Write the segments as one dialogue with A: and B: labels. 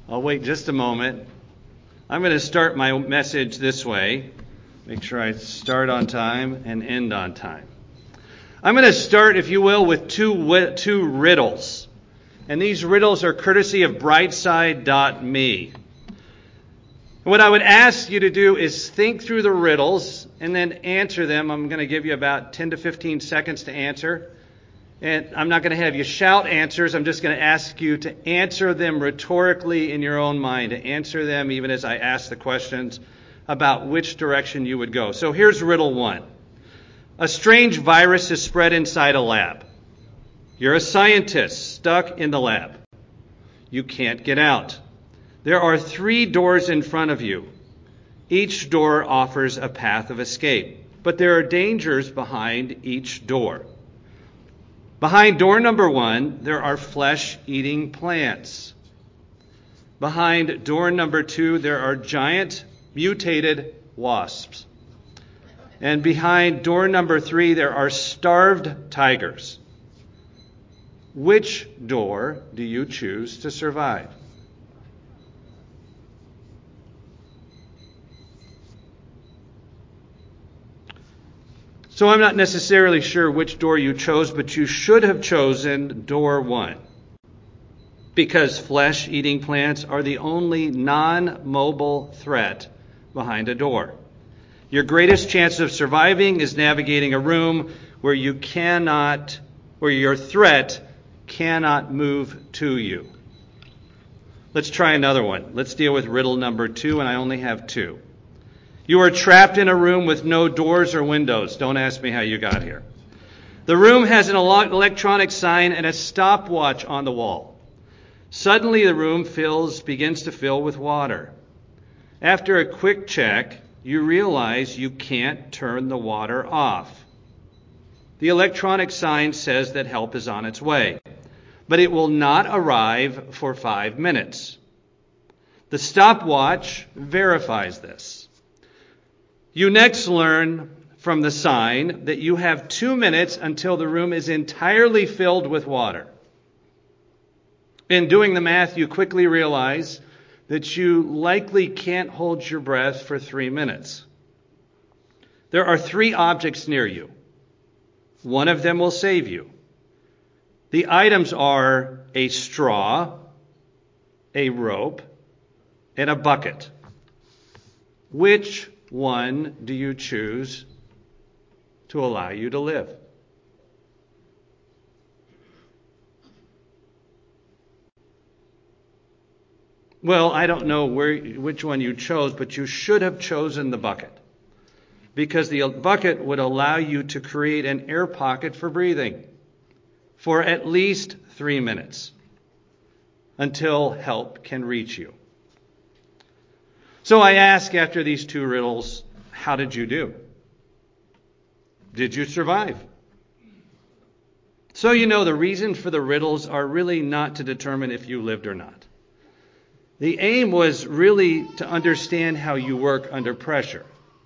A: I'll wait just a moment. I'm going to start my message this way. Make sure I start on time and end on time. I'm going to start, if you will, with two riddles. And these riddles are courtesy of brightside.me. What I would ask you to do is think through the riddles and then answer them. I'm going to give you about 10 to 15 seconds to answer. And I'm not going to have you shout answers. I'm just going to ask you to answer them rhetorically in your own mind, to answer them even as I ask the questions about which direction you would go. So here's riddle 1. A strange virus is spread inside a lab. You're a scientist stuck in the lab. You can't get out. There are 3 doors in front of you. Each door offers a path of escape, but there are dangers behind each door. Behind door number 1, there are flesh-eating plants. Behind door number 2, there are giant mutated wasps. And behind door number 3, there are starved tigers. Which door do you choose to survive? So I'm not necessarily sure which door you chose, but you should have chosen door 1. Because flesh-eating plants are the only non-mobile threat behind a door. Your greatest chance of surviving is navigating a room where your threat cannot move to you. Let's try another one. Let's deal with riddle number 2, and I only have 2. You are trapped in a room with no doors or windows. Don't ask me how you got here. The room has an electronic sign and a stopwatch on the wall. Suddenly the room begins to fill with water. After a quick check, you realize you can't turn the water off. The electronic sign says that help is on its way, but it will not arrive for 5 minutes. The stopwatch verifies this. You next learn from the sign that you have 2 minutes until the room is entirely filled with water. In doing the math, you quickly realize that you likely can't hold your breath for 3 minutes. There are 3 objects near you. One of them will save you. The items are a straw, a rope, and a bucket. Which one do you choose to allow you to live? Well, I don't know which one you chose, but you should have chosen the bucket, because the bucket would allow you to create an air pocket for breathing for at least 3 minutes until help can reach you. So I ask after these 2 riddles, how did you do? Did you survive? So the reason for the riddles are really not to determine if you lived or not. The aim was really to understand how you work under pressure.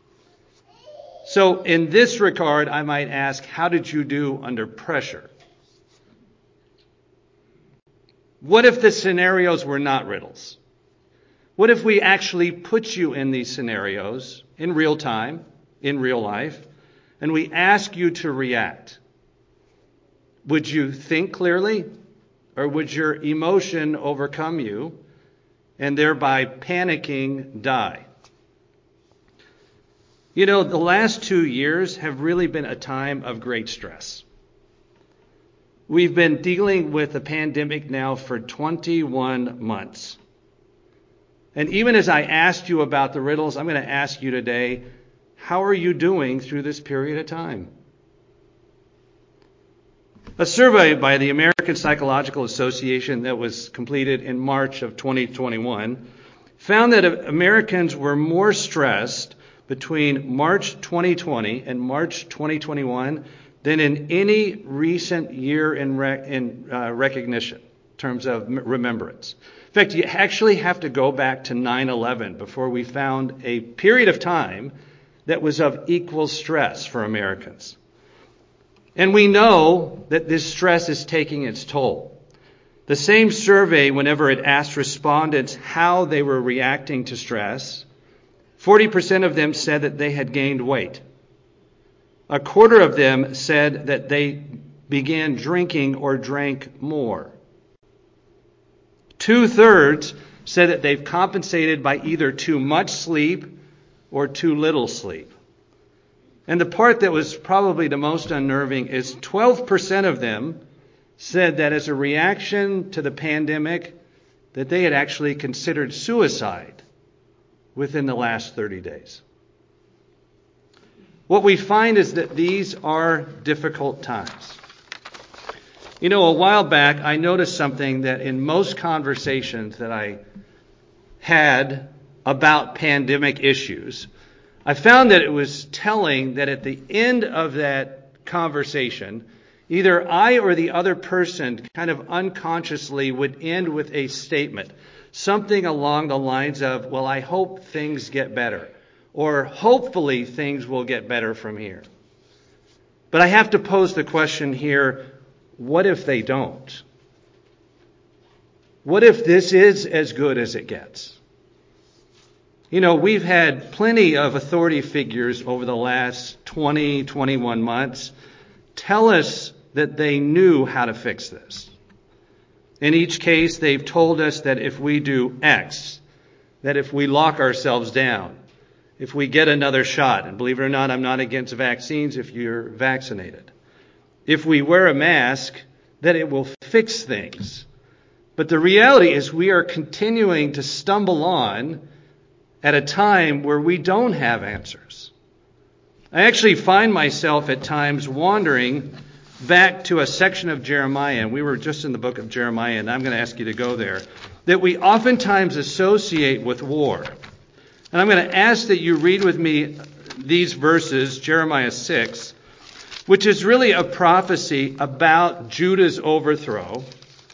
A: So in this regard, I might ask, how did you do under pressure? What if the scenarios were not riddles? What if we actually put you in these scenarios in real time, in real life, and we ask you to react? Would you think clearly, or would your emotion overcome you and thereby panicking die? The last 2 years have really been a time of great stress. We've been dealing with the pandemic now for 21 months. And even as I asked you about the riddles, I'm going to ask you today, how are you doing through this period of time? A survey by the American Psychological Association that was completed in March of 2021 found that Americans were more stressed between March 2020 and March 2021 than in any recent year in recognition, in terms of remembrance. In fact, you actually have to go back to 9/11 before we found a period of time that was of equal stress for Americans. And we know that this stress is taking its toll. The same survey, whenever it asked respondents how they were reacting to stress, 40% of them said that they had gained weight. A quarter of them said that they began drinking or drank more. 2/3 said that they've compensated by either too much sleep or too little sleep. And the part that was probably the most unnerving is 12% of them said that as a reaction to the pandemic, that they had actually considered suicide within the last 30 days. What we find is that these are difficult times. You know, a while back, I noticed something that in most conversations that I had about pandemic issues, I found that it was telling that at the end of that conversation, either I or the other person kind of unconsciously would end with a statement, something along the lines of, well, I hope things get better, or hopefully things will get better from here. But I have to pose the question here, what if they don't? What if this is as good as it gets? You know, we've had plenty of authority figures over the last 20, 21 months tell us that they knew how to fix this. In each case, they've told us that if we do X, that if we lock ourselves down, if we get another shot, and believe it or not, I'm not against vaccines if you're vaccinated, if we wear a mask, that it will fix things. But the reality is we are continuing to stumble on at a time where we don't have answers. I actually find myself at times wandering back to a section of Jeremiah, and we were just in the book of Jeremiah, and I'm going to ask you to go there, that we oftentimes associate with war. And I'm going to ask that you read with me these verses, Jeremiah 6, which is really a prophecy about Judah's overthrow,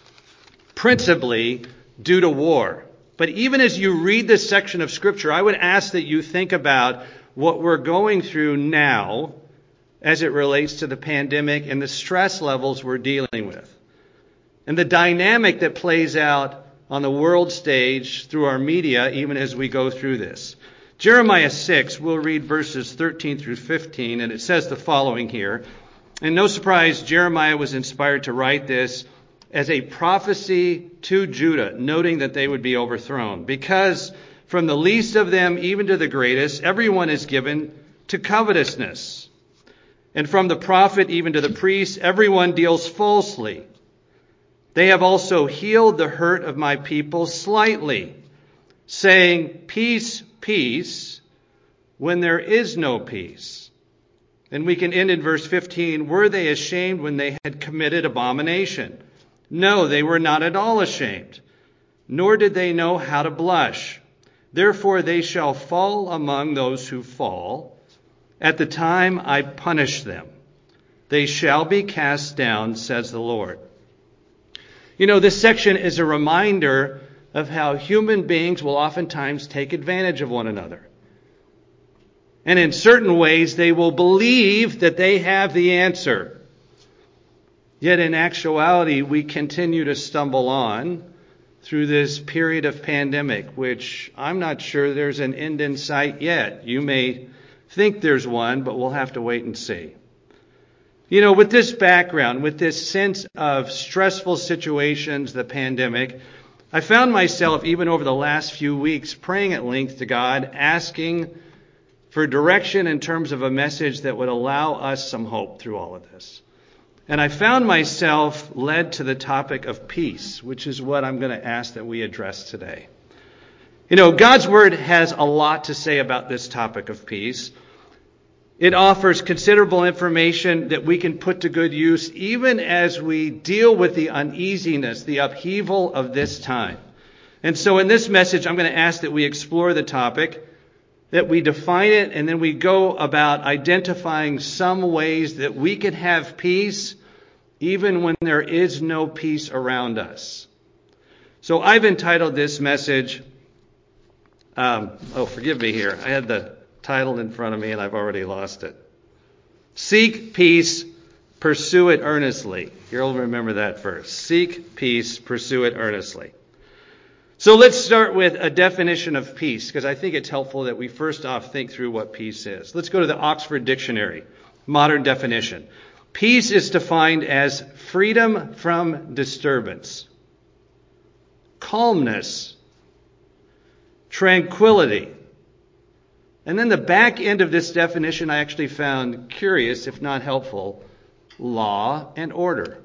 A: principally due to war. But even as you read this section of Scripture, I would ask that you think about what we're going through now as it relates to the pandemic and the stress levels we're dealing with, and the dynamic that plays out on the world stage through our media even as we go through this. Jeremiah 6, we'll read verses 13 through 15, and it says the following here. And no surprise, Jeremiah was inspired to write this as a prophecy to Judah, noting that they would be overthrown. Because from the least of them even to the greatest, everyone is given to covetousness. And from the prophet even to the priest, everyone deals falsely. They have also healed the hurt of my people slightly, saying, peace, peace, when there is no peace. And we can end in verse 15, were they ashamed when they had committed abomination? No, they were not at all ashamed, nor did they know how to blush. Therefore they shall fall among those who fall. At the time I punish them. They shall be cast down, says the Lord. You know, this section is a reminder of how human beings will oftentimes take advantage of one another. And in certain ways, they will believe that they have the answer. Yet in actuality, we continue to stumble on through this period of pandemic, which I'm not sure there's an end in sight yet. You may think there's one, but we'll have to wait and see. You know, with this background, with this sense of stressful situations, the pandemic, I found myself, even over the last few weeks, praying at length to God, asking for direction in terms of a message that would allow us some hope through all of this. And I found myself led to the topic of peace, which is what I'm going to ask that we address today. You know, God's Word has a lot to say about this topic of peace. It offers considerable information that we can put to good use even as we deal with the uneasiness, the upheaval of this time. And so in this message, I'm going to ask that we explore the topic, that we define it, and then we go about identifying some ways that we can have peace even when there is no peace around us. So I've entitled this message, forgive me here. I had the title in front of me and I've already lost it. Seek peace, pursue it earnestly. You'll remember that verse. Seek peace, pursue it earnestly. So let's start with a definition of peace, because I think it's helpful that we first off think through what peace is. Let's go to the Oxford Dictionary, modern definition. Peace is defined as freedom from disturbance, calmness, tranquility. And then the back end of this definition I actually found curious, if not helpful, law and order.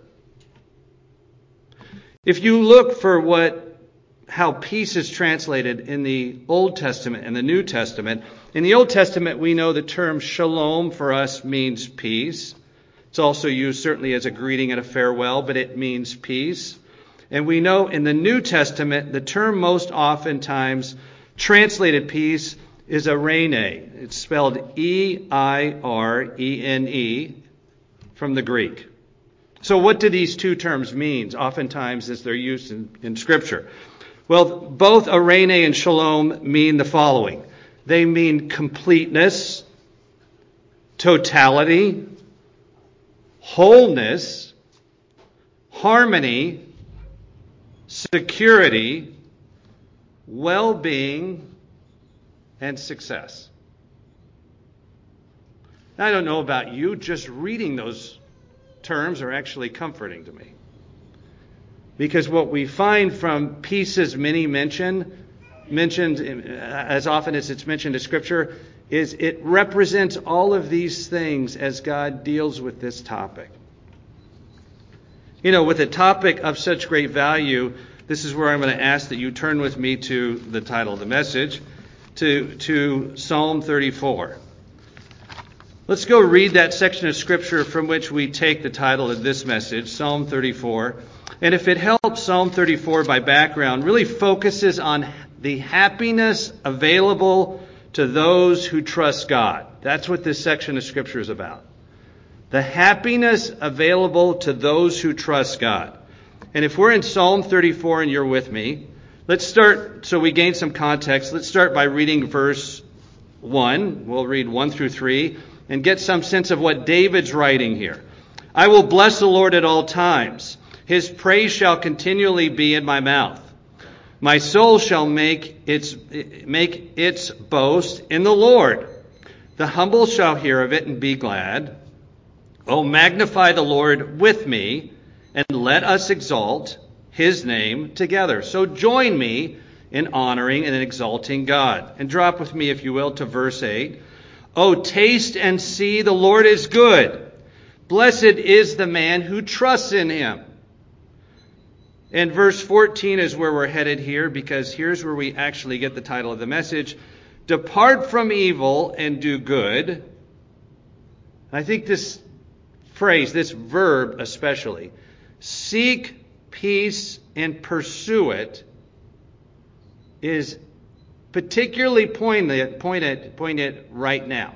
A: If you look for how peace is translated in the Old Testament and the New Testament, in the Old Testament we know the term shalom for us means peace. It's also used certainly as a greeting and a farewell, but it means peace. And we know in the New Testament the term most oftentimes translated peace is eirene. It's spelled E-I-R-E-N-E from the Greek. So what do these two terms mean oftentimes as they're used in Scripture? Well, both eirene and shalom mean the following. They mean completeness, totality, wholeness, harmony, security, well-being, and success. Now, I don't know about you, just reading those terms are actually comforting to me. Because what we find from peace's many mentioned as often as it's mentioned in Scripture, is it represents all of these things as God deals with this topic. With a topic of such great value, this is where I'm going to ask that you turn with me to the title of the message, to Psalm 34. Let's go read that section of Scripture from which we take the title of this message, Psalm 34. And if it helps, Psalm 34 by background really focuses on the happiness available to those who trust God. That's what this section of Scripture is about. The happiness available to those who trust God. And if we're in Psalm 34 and you're with me, let's start, so we gain some context, let's start by reading verse 1. We'll read 1 through 3 and get some sense of what David's writing here. I will bless the Lord at all times. His praise shall continually be in my mouth. My soul shall make its boast in the Lord. The humble shall hear of it and be glad. Oh, magnify the Lord with me, and let us exalt his name together. So join me in honoring and exalting God. And drop with me, if you will, to verse 8. Oh, taste and see the Lord is good. Blessed is the man who trusts in him. And verse 14 is where we're headed here, because here's where we actually get the title of the message. Depart from evil and do good. I think this phrase, this verb especially, seek peace and pursue it, is particularly pointed right now.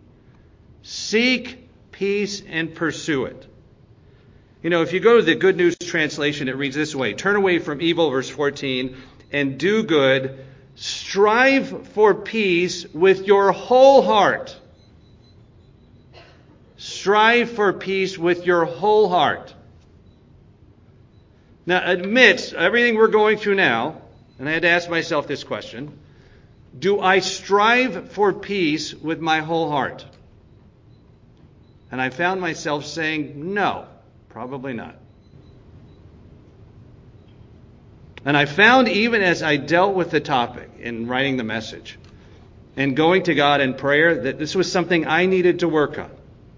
A: Seek peace and pursue it. If you go to the Good News Translation, it reads this way. Turn away from evil, verse 14, and do good. Strive for peace with your whole heart. Strive for peace with your whole heart. Now, amidst everything we're going through now, and I had to ask myself this question, do I strive for peace with my whole heart? And I found myself saying, no. Probably not. And I found even as I dealt with the topic in writing the message and going to God in prayer that this was something I needed to work on.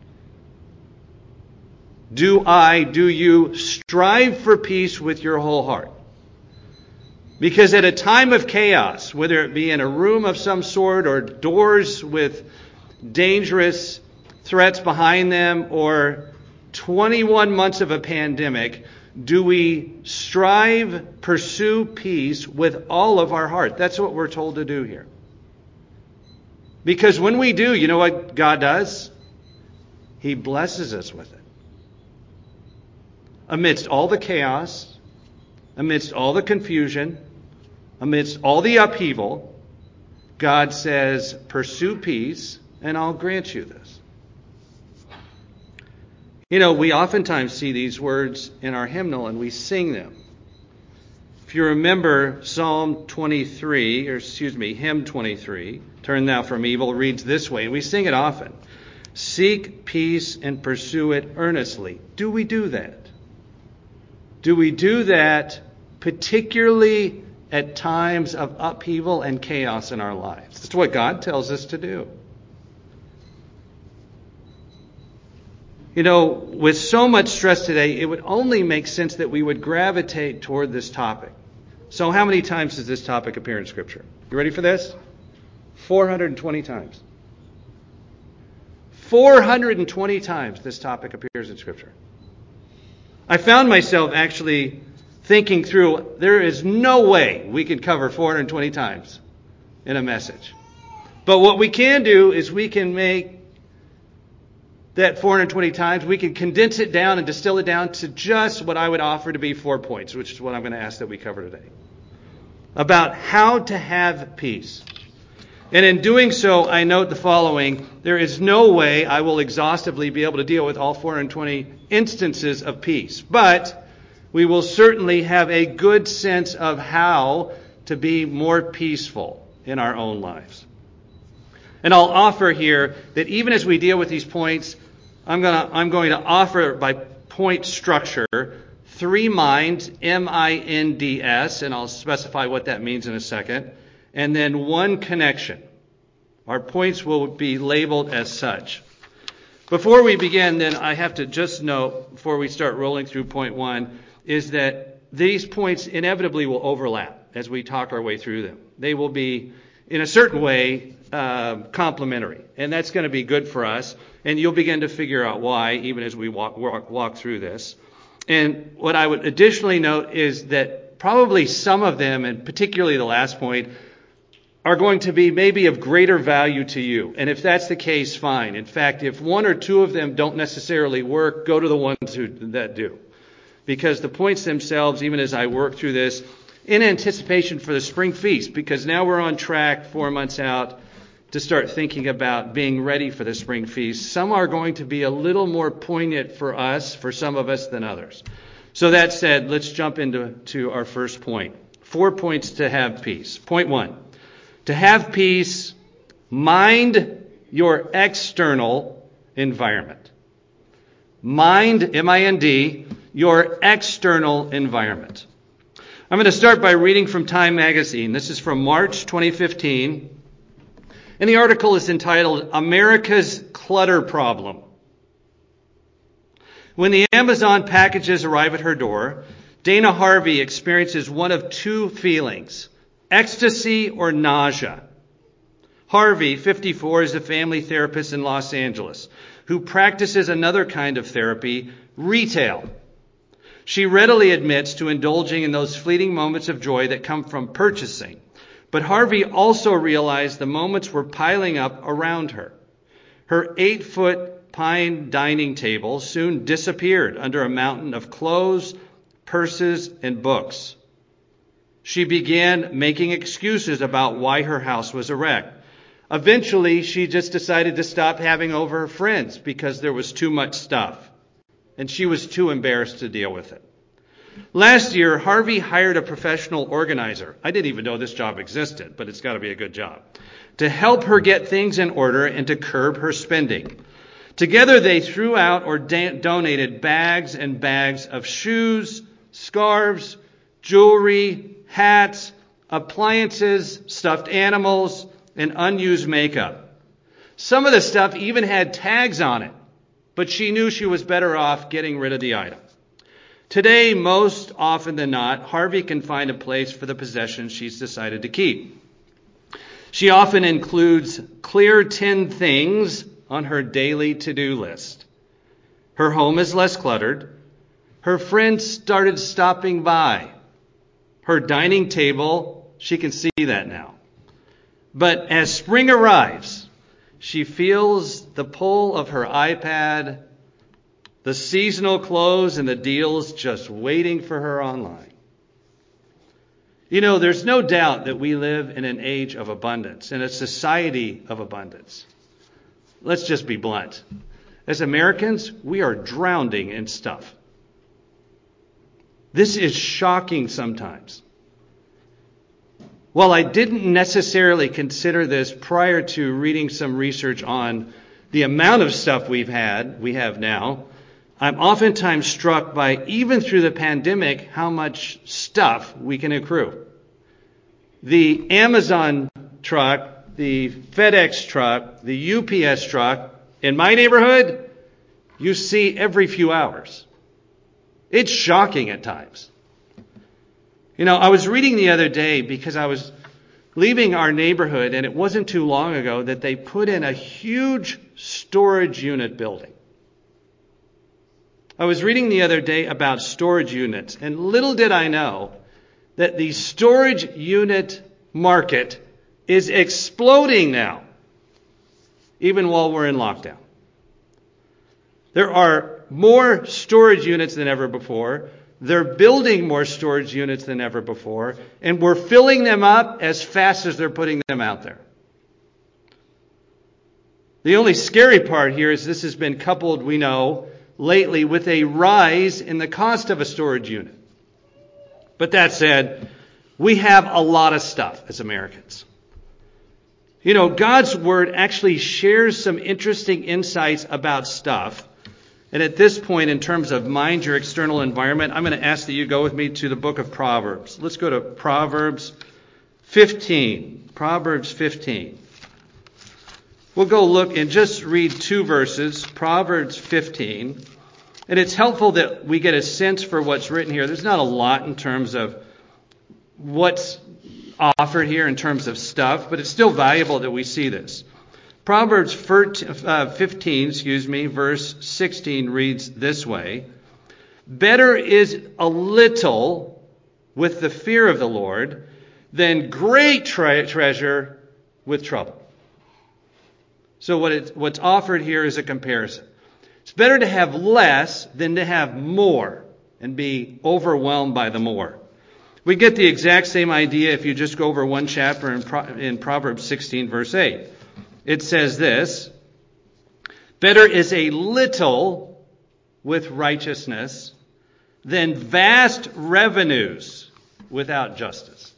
A: Do you strive for peace with your whole heart? Because at a time of chaos, whether it be in a room of some sort or doors with dangerous threats behind them or 21 months of a pandemic, do we pursue peace with all of our heart? That's what we're told to do here. Because when we do, you know what God does? He blesses us with it. Amidst all the chaos, amidst all the confusion, amidst all the upheaval, God says, pursue peace and I'll grant you this. We oftentimes see these words in our hymnal and we sing them. If you remember hymn 23, Turn Thou From Evil, reads this way, and we sing it often. Seek peace and pursue it earnestly. Do we do that? Do we do that particularly at times of upheaval and chaos in our lives? That's what God tells us to do. With so much stress today, it would only make sense that we would gravitate toward this topic. So how many times does this topic appear in Scripture? You ready for this? 420 times. 420 times this topic appears in Scripture. I found myself actually thinking through, there is no way we could cover 420 times in a message. But what we can do is we can make that 420 times, we can condense it down and distill it down to just what I would offer to be 4 points, which is what I'm going to ask that we cover today. About how to have peace. And in doing so, I note the following. There is no way I will exhaustively be able to deal with all 420 instances of peace. But we will certainly have a good sense of how to be more peaceful in our own lives. And I'll offer here that even as we deal with these points, I'm going to offer by point structure 3 minds, M-I-N-D-S, and I'll specify what that means in a second, and then 1 connection. Our points will be labeled as such. Before we begin, then, I have to just note, before we start rolling through point 1, is that these points inevitably will overlap as we talk our way through them. They will be, in a certain way, complementary, and that's going to be good for us, and you'll begin to figure out why, even as we walk through this. And what I would additionally note is that probably some of them, and particularly the last point, are going to be maybe of greater value to you. And if that's the case, fine. In fact, if 1 or 2 of them don't necessarily work, go to the ones that do. Because the points themselves, even as I work through this, in anticipation for the spring feast, because now we're on track 4 months out to start thinking about being ready for the spring feast. Some are going to be a little more poignant for some of us than others. So that said, let's jump into our first point. 4 points to have peace. Point 1, to have peace, mind your external environment. Mind, M-I-N-D, your external environment. I'm going to start by reading from Time Magazine. This is from March 2015. And the article is entitled, America's Clutter Problem. When the Amazon packages arrive at her door, Dana Harvey experiences one of 2 feelings, ecstasy or nausea. Harvey, 54, is a family therapist in Los Angeles who practices another kind of therapy, retail. She readily admits to indulging in those fleeting moments of joy that come from purchasing. But Harvey also realized the moments were piling up around her. Her 8-foot pine dining table soon disappeared under a mountain of clothes, purses, and books. She began making excuses about why her house was a wreck. Eventually, she just decided to stop having over her friends because there was too much stuff, and she was too embarrassed to deal with it. Last year, Harvey hired a professional organizer. I didn't even know this job existed, but it's got to be a good job. To help her get things in order and to curb her spending. Together, they threw out or donated bags and bags of shoes, scarves, jewelry, hats, appliances, stuffed animals, and unused makeup. Some of the stuff even had tags on it, but she knew she was better off getting rid of the item. Today, most often than not, Harvey can find a place for the possessions she's decided to keep. She often includes clear 10 things on her daily to-do list. Her home is less cluttered. Her friends started stopping by. Her dining table, she can see that now. But as spring arrives, she feels the pull of her iPad, the seasonal clothes and the deals just waiting for her online. There's no doubt that we live in an age of abundance, in a society of abundance. Let's just be blunt. As Americans, we are drowning in stuff. This is shocking sometimes. While I didn't necessarily consider this prior to reading some research on the amount of stuff we have now, I'm oftentimes struck by, even through the pandemic, how much stuff we can accrue. The Amazon truck, the FedEx truck, the UPS truck, in my neighborhood, you see every few hours. It's shocking at times. I was reading the other day because I was leaving our neighborhood, and it wasn't too long ago that they put in a huge storage unit building. I was reading the other day about storage units, and little did I know that the storage unit market is exploding now, even while we're in lockdown. There are more storage units than ever before. They're building more storage units than ever before, and we're filling them up as fast as they're putting them out there. The only scary part here is this has been coupled, we know, lately with a rise in the cost of a storage unit. But that said, we have a lot of stuff as Americans. God's Word actually shares some interesting insights about stuff. And at this point, in terms of mind your external environment, I'm going to ask that you go with me to the book of Proverbs. Let's go to Proverbs 15. Proverbs 15. We'll go look and just read 2 verses, Proverbs 15. And it's helpful that we get a sense for what's written here. There's not a lot in terms of what's offered here in terms of stuff, but it's still valuable that we see this. Proverbs 15, verse 16 reads this way: "Better is a little with the fear of the Lord than great treasure with trouble." So what's offered here is a comparison. It's better to have less than to have more and be overwhelmed by the more. We get the exact same idea if you just go over one chapter in Proverbs 16, verse 8. It says this: "Better is a little with righteousness than vast revenues without justice."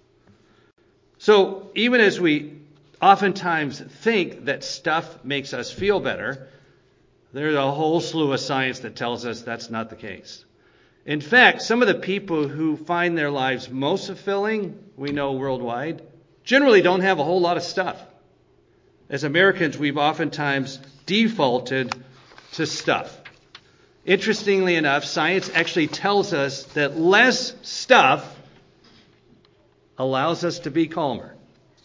A: So even as we oftentimes think that stuff makes us feel better, there's a whole slew of science that tells us that's not the case. In fact, some of the people who find their lives most fulfilling, we know worldwide, generally don't have a whole lot of stuff. As Americans, we've oftentimes defaulted to stuff. Interestingly enough, science actually tells us that less stuff allows us to be calmer.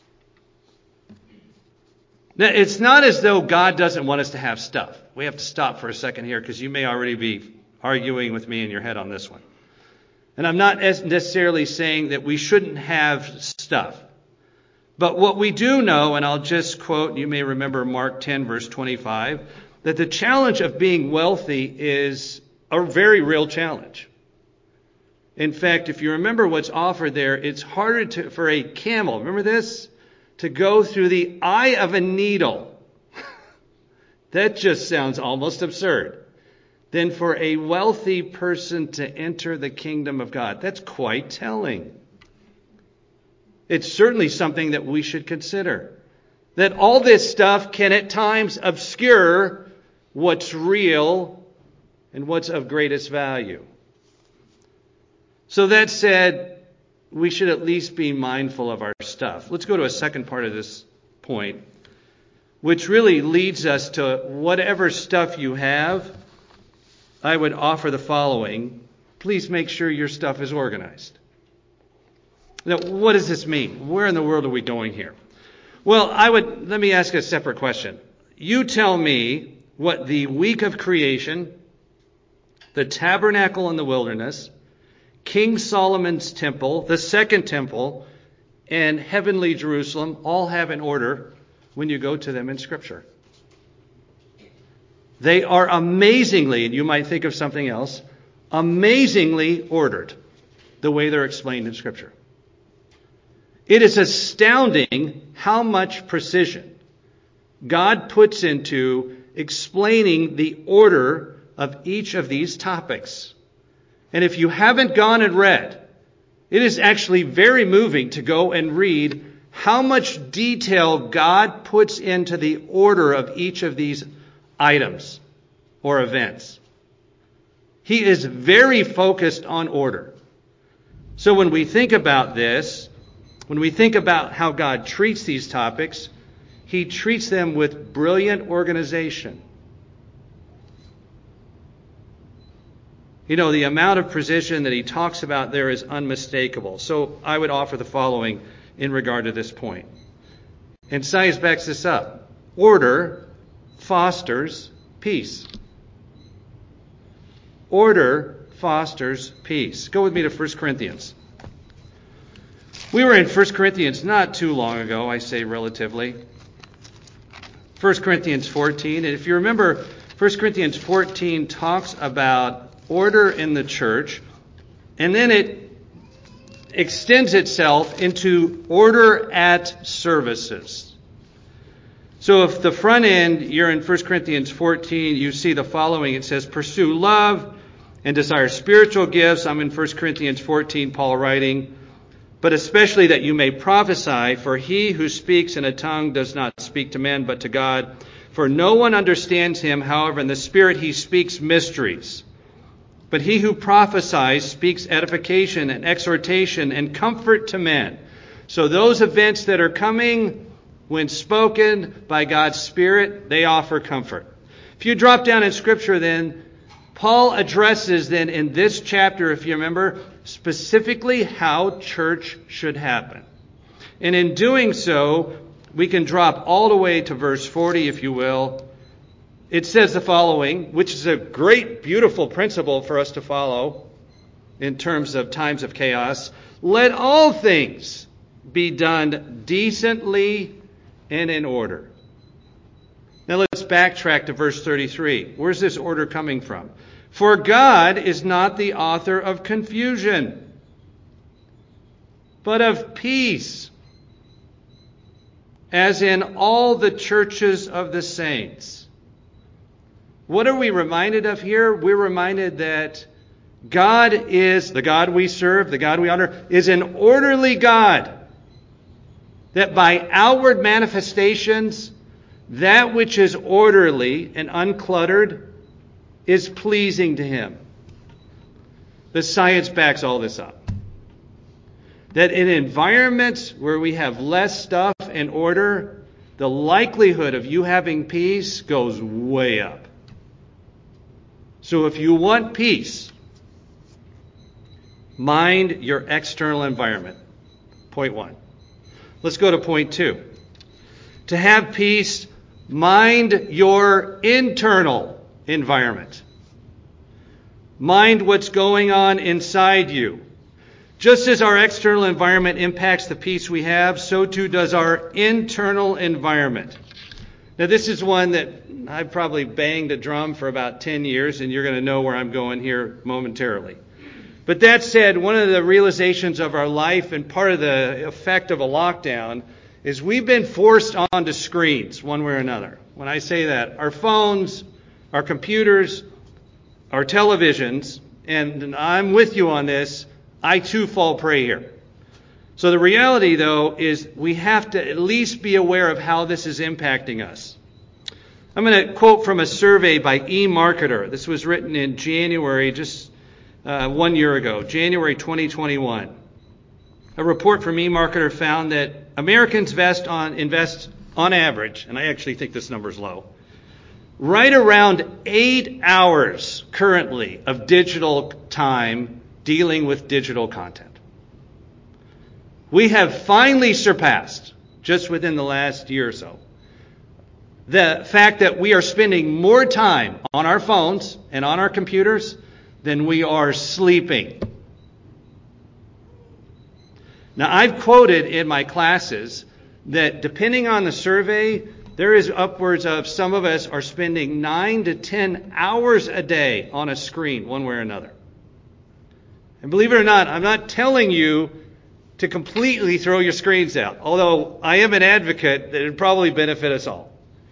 A: Now, it's not as though God doesn't want us to have stuff. We have to stop for a second here because you may already be arguing with me in your head on this one. And I'm not necessarily saying that we shouldn't have stuff. But what we do know, and I'll just quote, you may remember Mark 10, verse 25, that the challenge of being wealthy is a very real challenge. In fact, if you remember what's offered there, it's harder for a camel, remember this, to go through the eye of a needle. That just sounds almost absurd. Than for a wealthy person to enter the kingdom of God. That's quite telling. It's certainly something that we should consider. That all this stuff can at times obscure what's real and what's of greatest value. So that said, we should at least be mindful of our stuff. Let's go to a second part of this point, which really leads us to whatever stuff you have. I would offer the following. Please make sure your stuff is organized. Now, what does this mean? Where in the world are we going here? Well, let me ask a separate question. You tell me what the week of creation, the tabernacle in the wilderness, King Solomon's temple, the second temple, and heavenly Jerusalem all have in order when you go to them in Scripture. They are amazingly, and you might think of something else, amazingly ordered the way they're explained in Scripture. It is astounding how much precision God puts into explaining the order of each of these topics. And if you haven't gone and read, it is actually very moving to go and read how much detail God puts into the order of each of these items or events. He is very focused on order. So when we think about this, when we think about how God treats these topics, He treats them with brilliant organization. You know, the amount of precision that He talks about there is unmistakable. So I would offer the following in regard to this point. And science backs this up. Order fosters peace. Order fosters peace. Go with me to 1 Corinthians. We were in 1 Corinthians not too long ago, I say relatively. 1 Corinthians 14. And if you remember, 1 Corinthians 14 talks about order in the church, and then it extends itself into order at services. So if the front end, you're in 1 Corinthians 14, you see the following. It says, pursue love and desire spiritual gifts. I'm in 1 Corinthians 14, Paul writing, but especially that you may prophesy, for he who speaks in a tongue does not speak to men, but to God. For no one understands him, however, in the Spirit he speaks mysteries. But he who prophesies speaks edification and exhortation and comfort to men. So those events that are coming, when spoken by God's Spirit, they offer comfort. If you drop down in Scripture then, Paul addresses then in this chapter, if you remember, specifically how church should happen. And in doing so, we can drop all the way to verse 40, if you will. It says the following, which is a great, beautiful principle for us to follow in terms of times of chaos. Let all things be done decently and in order. Now let's backtrack to verse 33. Where's this order coming from? For God is not the author of confusion, but of peace, as in all the churches of the saints. What are we reminded of here? We're reminded that God is, the God we serve, the God we honor, is an orderly God. That by outward manifestations, that which is orderly and uncluttered is pleasing to Him. The science backs all this up. That in environments where we have less stuff and order, the likelihood of you having peace goes way up. So if you want peace, mind your external environment. Point 1. Let's go to point 2. To have peace, mind your internal environment. Mind what's going on inside you. Just as our external environment impacts the peace we have, so too does our internal environment. Now this is one that I've probably banged a drum for about 10 years, and you're going to know where I'm going here momentarily. But that said, one of the realizations of our life and part of the effect of a lockdown is we've been forced onto screens one way or another. When I say that, our phones, our computers, our televisions, and I'm with you on this, I too fall prey here. So the reality, though, is we have to at least be aware of how this is impacting us. I'm going to quote from a survey by eMarketer. This was written in January, just 1 year ago, January 2021. A report from eMarketer found that Americans invest on average, and I actually think this number is low, right around 8 hours currently of digital time dealing with digital content. We have finally surpassed, just within the last year or so, the fact that we are spending more time on our phones and on our computers than we are sleeping. Now, I've quoted in my classes that depending on the survey, there is upwards of some of us are spending 9 to 10 hours a day on a screen, one way or another. And believe it or not, I'm not telling you to completely throw your screens out, although I am an advocate that it would probably benefit us all.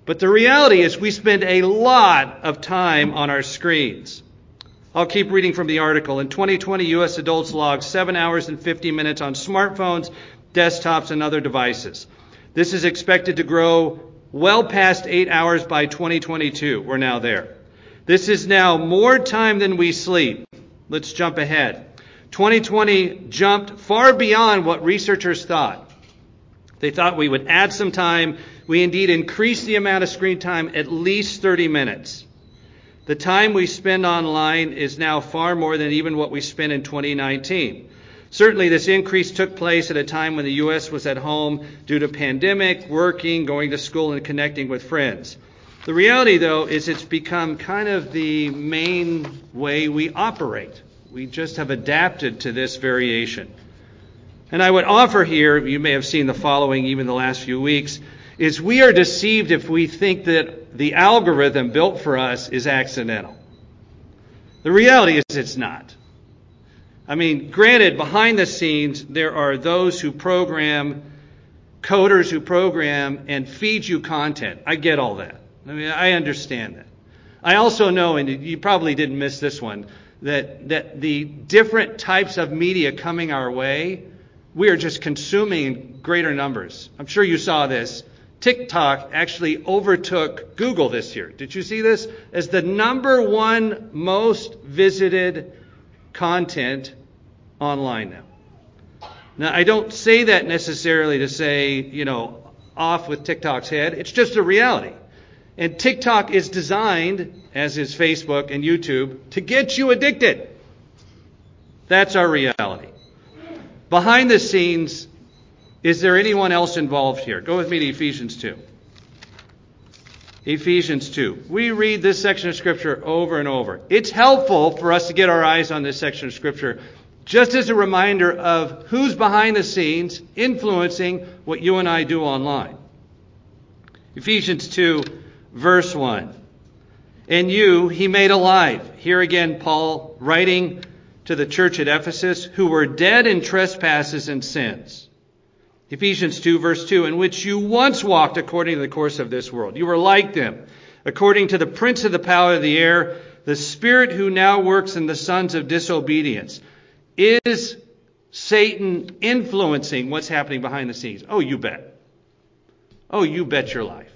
A: But the reality is we spend a lot of time on our screens. I'll keep reading from the article. In 2020, U.S. adults logged 7 hours and 50 minutes on smartphones, desktops, and other devices. This is expected to grow well past 8 hours by 2022. We're now there. This is now more time than we sleep. Let's jump ahead. 2020 jumped far beyond what researchers thought. They thought we would add some time. We indeed increased the amount of screen time at least 30 minutes. The time we spend online is now far more than even what we spent in 2019. Certainly this increase took place at a time when the U.S. was at home due to pandemic, working, going to school, and connecting with friends. The reality, though, is it's become kind of the main way we operate. We just have adapted to this variation. And I would offer here, you may have seen the following even the last few weeks, is we are deceived if we think that the algorithm built for us is accidental. The reality is it's not. I mean, granted, behind the scenes, there are those who program, coders who program and feed you content. I get all that. I mean, I understand that. I also know, and you probably didn't miss this one, that the different types of media coming our way, we are just consuming in greater numbers. I'm sure you saw this. TikTok actually overtook Google this year. Did you see this? As the number one most visited content online now. Now, I don't say that necessarily to say, off with TikTok's head. It's just a reality. And TikTok is designed, as is Facebook and YouTube, to get you addicted. That's our reality. Behind the scenes, is there anyone else involved here? Go with me to Ephesians 2. Ephesians 2. We read this section of Scripture over and over. It's helpful for us to get our eyes on this section of Scripture just as a reminder of who's behind the scenes influencing what you and I do online. Ephesians 2, verse 1. And you he made alive. Here again, Paul writing to the church at Ephesus, who were dead in trespasses and sins. Ephesians 2, verse 2, in which you once walked according to the course of this world. You were like them, according to the prince of the power of the air, the spirit who now works in the sons of disobedience. Is Satan influencing what's happening behind the scenes? Oh, you bet. Oh, you bet your life.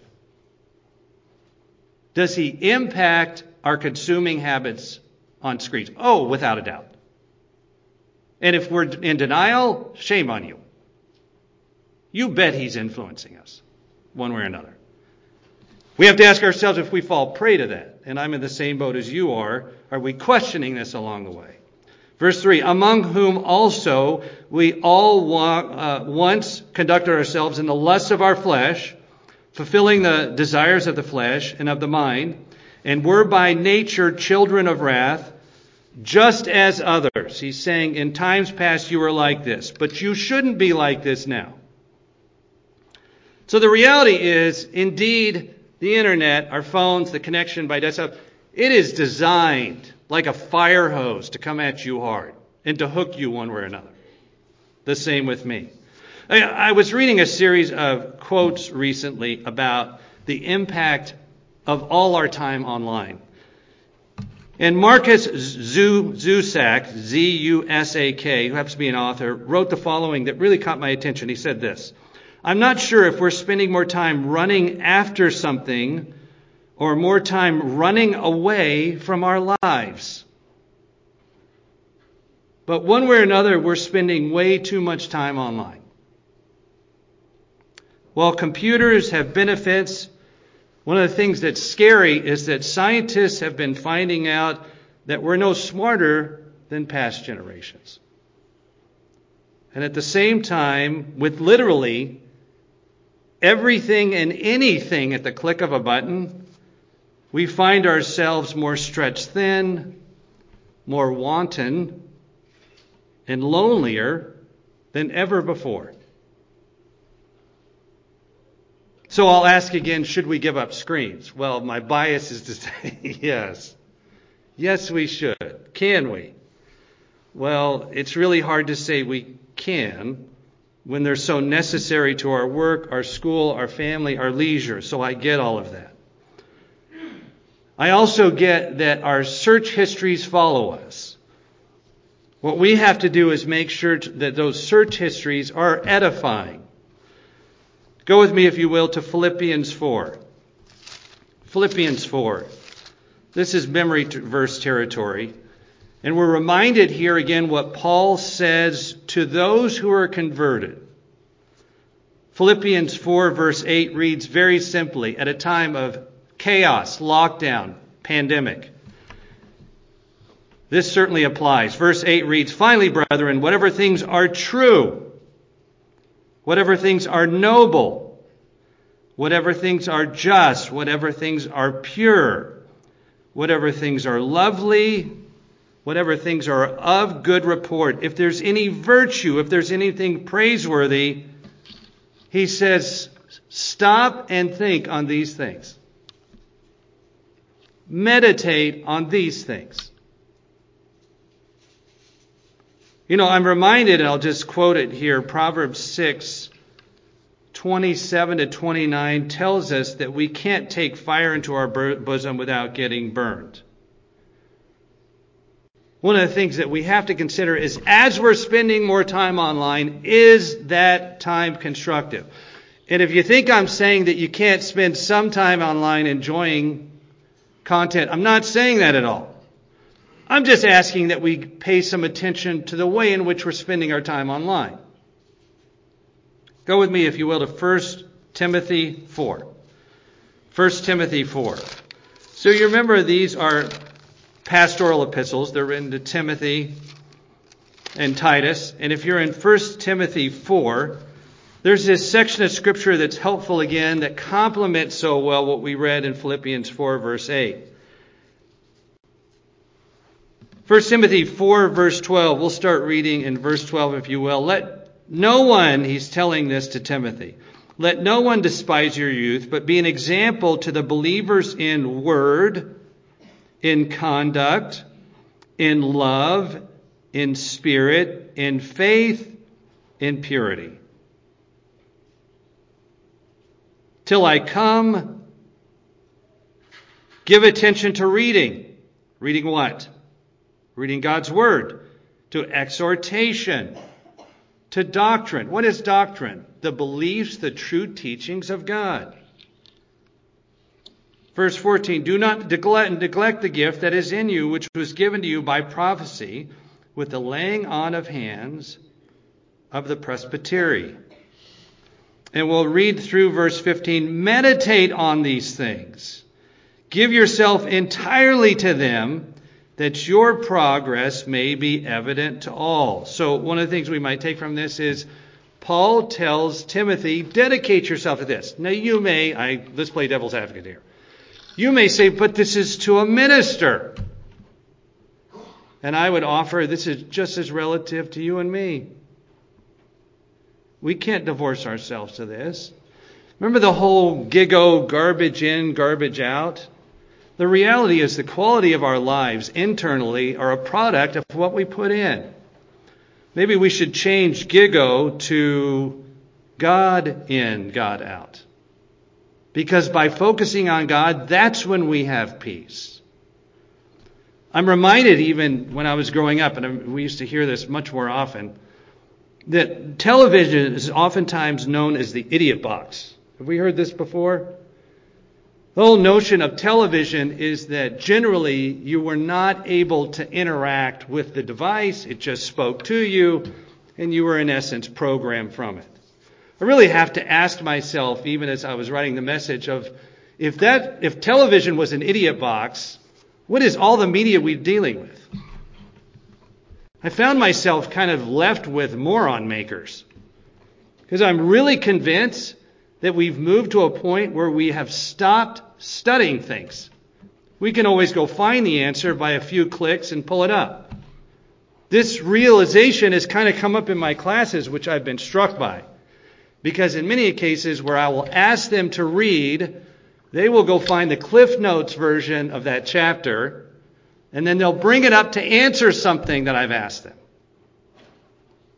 A: Does he impact our consuming habits on screens? Oh, without a doubt. And if we're in denial, shame on you. You bet he's influencing us, one way or another. We have to ask ourselves if we fall prey to that. And I'm in the same boat as you are. Are we questioning this along the way? Verse 3, among whom also we all once conducted ourselves in the lusts of our flesh, fulfilling the desires of the flesh and of the mind, and were by nature children of wrath, just as others. He's saying, in times past you were like this, but you shouldn't be like this now. So the reality is, indeed, the internet, our phones, the connection by desktop, it is designed like a fire hose to come at you hard and to hook you one way or another. The same with me. I was reading a series of quotes recently about the impact of all our time online. And Marcus Zusak, Z-U-S-A-K, who happens to be an author, wrote the following that really caught my attention. He said this, I'm not sure if we're spending more time running after something or more time running away from our lives. But one way or another, we're spending way too much time online. While computers have benefits, one of the things that's scary is that scientists have been finding out that we're no smarter than past generations. And at the same time, with literally everything and anything at the click of a button, we find ourselves more stretched thin, more wanton, and lonelier than ever before. So I'll ask again, should we give up screens? Well, my bias is to say yes. Yes, we should. Can we? Well, it's really hard to say we can when they're so necessary to our work, our school, our family, our leisure. So I get all of that. I also get that our search histories follow us. What we have to do is make sure that those search histories are edifying. Go with me, if you will, to Philippians 4. Philippians 4. This is memory verse territory. And we're reminded here again what Paul says to those who are converted. Philippians 4 verse 8 reads very simply, at a time of chaos, lockdown, pandemic. This certainly applies. Verse 8 reads, "Finally, brethren, whatever things are true, whatever things are noble, whatever things are just, whatever things are pure, whatever things are lovely, whatever things are of good report, if there's any virtue, if there's anything praiseworthy," he says, stop and think on these things. Meditate on these things. You know, I'm reminded, and I'll just quote it here, Proverbs 6:27 to 29 tells us that we can't take fire into our bosom without getting burned. One of the things that we have to consider is, as we're spending more time online, is that time constructive? And if you think I'm saying that you can't spend some time online enjoying content, I'm not saying that at all. I'm just asking that we pay some attention to the way in which we're spending our time online. Go with me, if you will, to 1 Timothy 4. 1 Timothy 4. So you remember these are pastoral epistles. They're written to Timothy and Titus. And if you're in 1 Timothy 4, there's this section of Scripture that's helpful again, that complements so well what we read in Philippians 4, verse 8. 1 Timothy 4, verse 12. We'll start reading in verse 12, if you will. Let no one, he's telling this to Timothy, let no one despise your youth, but be an example to the believers in word, in conduct, in love, in spirit, in faith, in purity. Till I come, give attention to reading. Reading what? Reading God's Word. To exhortation. To doctrine. What is doctrine? The beliefs, the true teachings of God. Verse 14, do not neglect the gift that is in you, which was given to you by prophecy, with the laying on of hands of the presbytery. And we'll read through verse 15. Meditate on these things. Give yourself entirely to them, that your progress may be evident to all. So one of the things we might take from this is Paul tells Timothy, dedicate yourself to this. Now you may, let's play devil's advocate here. You may say, but this is to a minister. And I would offer, this is just as relative to you and me. We can't divorce ourselves to this. Remember the whole GIGO, garbage in, garbage out? The reality is the quality of our lives internally are a product of what we put in. Maybe we should change GIGO to God in, God out. Because by focusing on God, that's when we have peace. I'm reminded even when I was growing up, and we used to hear this much more often, that television is oftentimes known as the idiot box. Have we heard this before? The whole notion of television is that generally you were not able to interact with the device. It just spoke to you, and you were in essence programmed from it. I really have to ask myself, even as I was writing the message, of if television was an idiot box, what is all the media we're dealing with? I found myself kind of left with moron makers, because I'm really convinced that we've moved to a point where we have stopped studying things. We can always go find the answer by a few clicks and pull it up. This realization has kind of come up in my classes, which I've been struck by. Because in many cases where I will ask them to read, they will go find the Cliff Notes version of that chapter, and then they'll bring it up to answer something that I've asked them.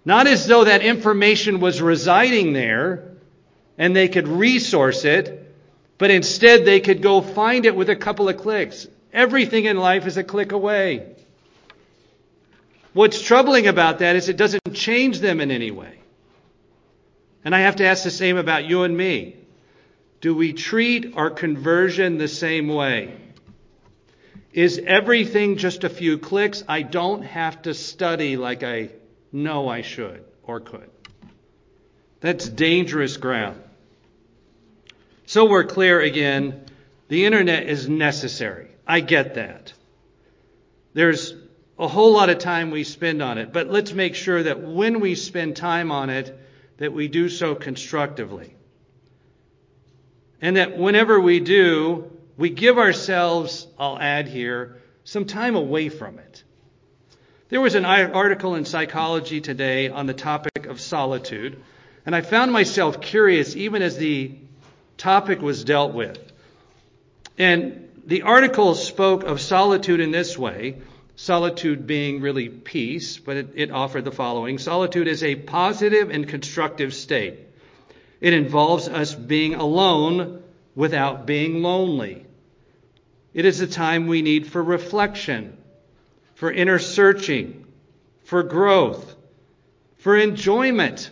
A: Not as though that information was residing there and they could resource it, but instead they could go find it with a couple of clicks. Everything in life is a click away. What's troubling about that is it doesn't change them in any way. And I have to ask the same about you and me. Do we treat our conversion the same way? Is everything just a few clicks? I don't have to study like I know I should or could. That's dangerous ground. So we're clear again, the internet is necessary. I get that. There's a whole lot of time we spend on it, but let's make sure that when we spend time on it, that we do so constructively. And that whenever we do, we give ourselves, I'll add here, some time away from it. There was an article in Psychology Today on the topic of solitude, and I found myself curious even as the topic was dealt with. And the article spoke of solitude in this way, solitude being really peace, but it offered the following. Solitude is a positive and constructive state. It involves us being alone without being lonely. It is a time we need for reflection, for inner searching, for growth, for enjoyment.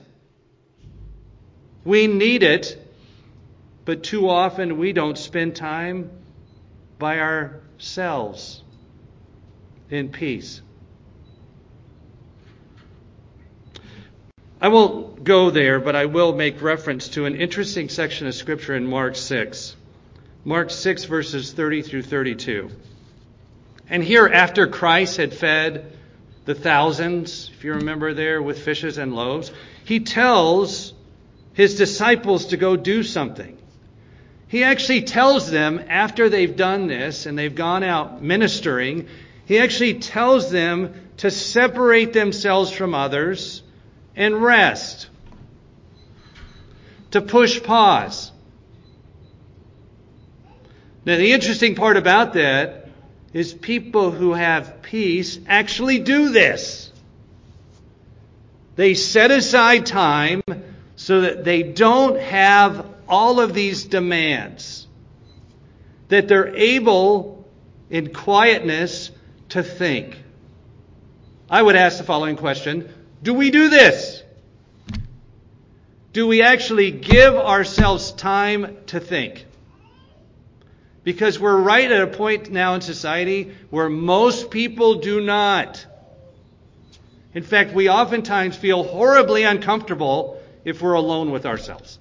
A: We need it, but too often we don't spend time by ourselves in peace. I won't go there, but I will make reference to an interesting section of Scripture in Mark 6. Mark 6, verses 30 through 32. And here, after Christ had fed the thousands, if you remember there, with fishes and loaves, he tells his disciples to go do something. He actually tells them, after they've done this and they've gone out ministering, he actually tells them to separate themselves from others and rest. To push pause. Now, the interesting part about that is people who have peace actually do this. They set aside time so that they don't have all of these demands. That they're able, in quietness, to think. I would ask the following question. Do we do this? Do we actually give ourselves time to think? Because we're right at a point now in society where most people do not. In fact, we oftentimes feel horribly uncomfortable if we're alone with ourselves.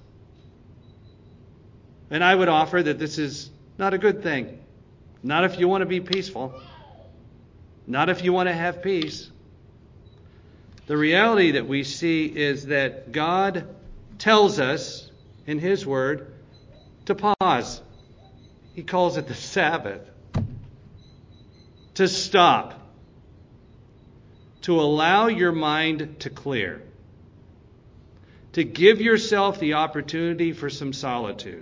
A: And I would offer that this is not a good thing. Not if you want to be peaceful. Not if you want to have peace. The reality that we see is that God tells us in His Word to pause. He calls it the Sabbath. To stop. To allow your mind to clear. To give yourself the opportunity for some solitude.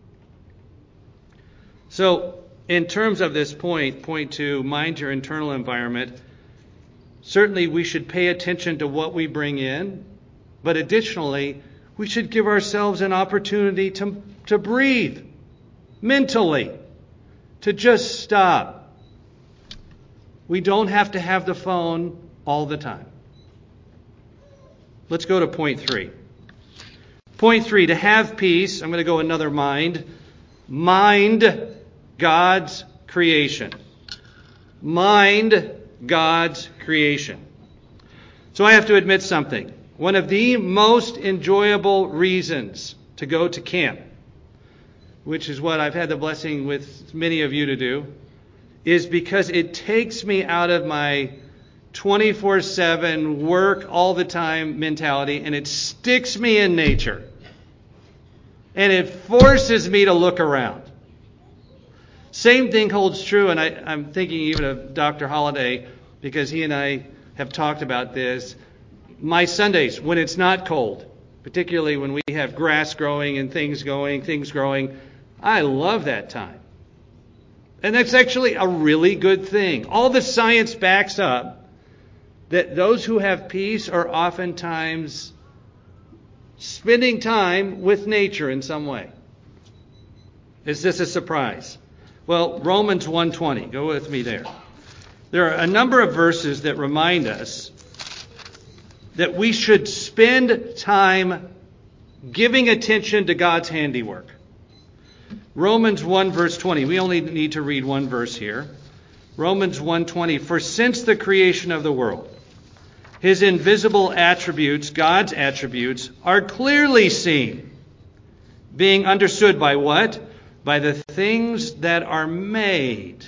A: So, in terms of this point 2, mind your internal environment, certainly we should pay attention to what we bring in, but additionally, we should give ourselves an opportunity to breathe mentally, to just stop. We don't have to have the phone all the time. Let's go to point 3. Point 3, to have peace, I'm going to go another mind. Mind God's creation. Mind God's creation. So I have to admit something. One of the most enjoyable reasons to go to camp, which is what I've had the blessing with many of you to do, is because it takes me out of my 24/7 work all the time mentality, and it sticks me in nature. And it forces me to look around. Same thing holds true, and I'm thinking even of Dr. Holliday, because he and I have talked about this. My Sundays, when it's not cold, particularly when we have grass growing and things growing, I love that time. And that's actually a really good thing. All the science backs up that those who have peace are oftentimes spending time with nature in some way. Is this a surprise? Well, Romans 1:20. Go with me there. There are a number of verses that remind us that we should spend time giving attention to God's handiwork. Romans 1 verse 20. We only need to read one verse here. Romans 1:20. For since the creation of the world, His invisible attributes, God's attributes, are clearly seen, being understood by what? By the things that are made.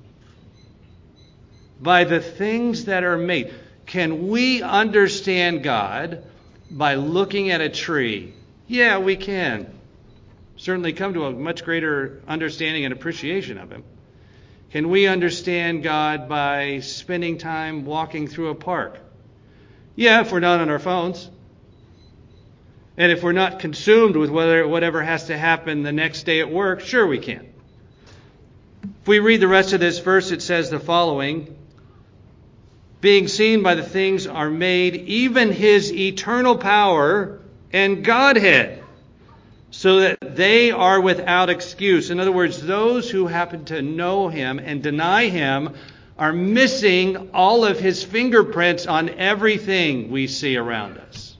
A: By the things that are made. Can we understand God by looking at a tree? Yeah, we can. Certainly come to a much greater understanding and appreciation of Him. Can we understand God by spending time walking through a park? Yeah, if we're not on our phones. And if we're not consumed with whatever has to happen the next day at work, sure we can. If we read the rest of this verse, it says the following: being seen by the things are made, even His eternal power and Godhead, so that they are without excuse. In other words, those who happen to know Him and deny Him are missing all of His fingerprints on everything we see around us.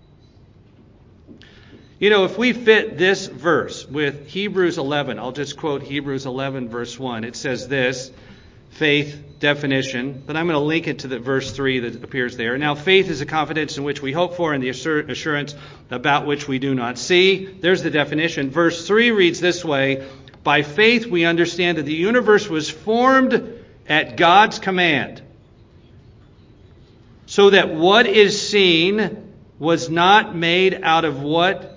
A: You know, if we fit this verse with Hebrews 11, I'll just quote Hebrews 11 verse 1. It says this, faith definition, but I'm going to link it to the verse 3 that appears there. Now, faith is the confidence in which we hope for and the assurance about which we do not see. There's the definition. Verse 3 reads this way: by faith we understand that the universe was formed at God's command, so that what is seen was not made out of what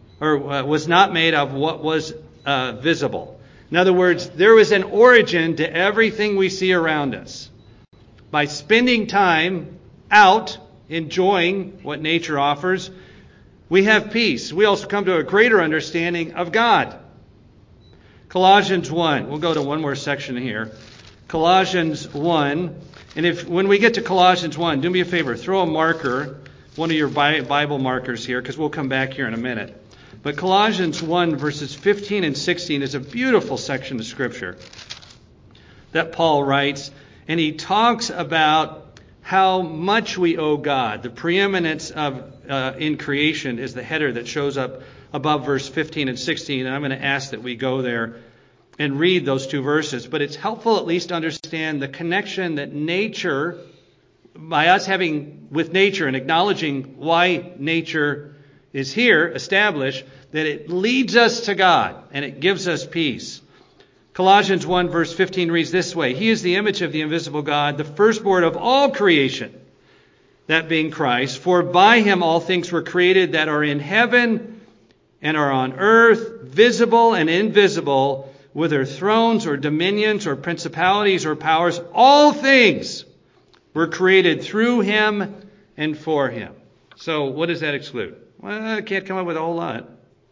A: was visible. In other words, there was an origin to everything we see around us. By spending time out enjoying what nature offers, we have peace. We also come to a greater understanding of God. Colossians 1. We'll go to one more section here. Colossians 1. And when we get to Colossians 1, do me a favor, throw a marker, one of your Bible markers here, because we'll come back here in a minute. But Colossians 1 verses 15 and 16 is a beautiful section of Scripture that Paul writes, and he talks about how much we owe God. The preeminence of in creation is the header that shows up above verse 15 and 16, and I'm going to ask that we go there and read those two verses. But it's helpful at least to understand the connection that nature, by us having with nature and acknowledging why nature is here, established, that it leads us to God and it gives us peace. Colossians 1 verse 15 reads this way: He is the image of the invisible God, the firstborn of all creation, that being Christ. For by Him all things were created that are in heaven and are on earth, visible and invisible, whether thrones or dominions or principalities or powers. All things were created through Him and for Him. So what does that exclude? Well, I can't come up with a whole lot.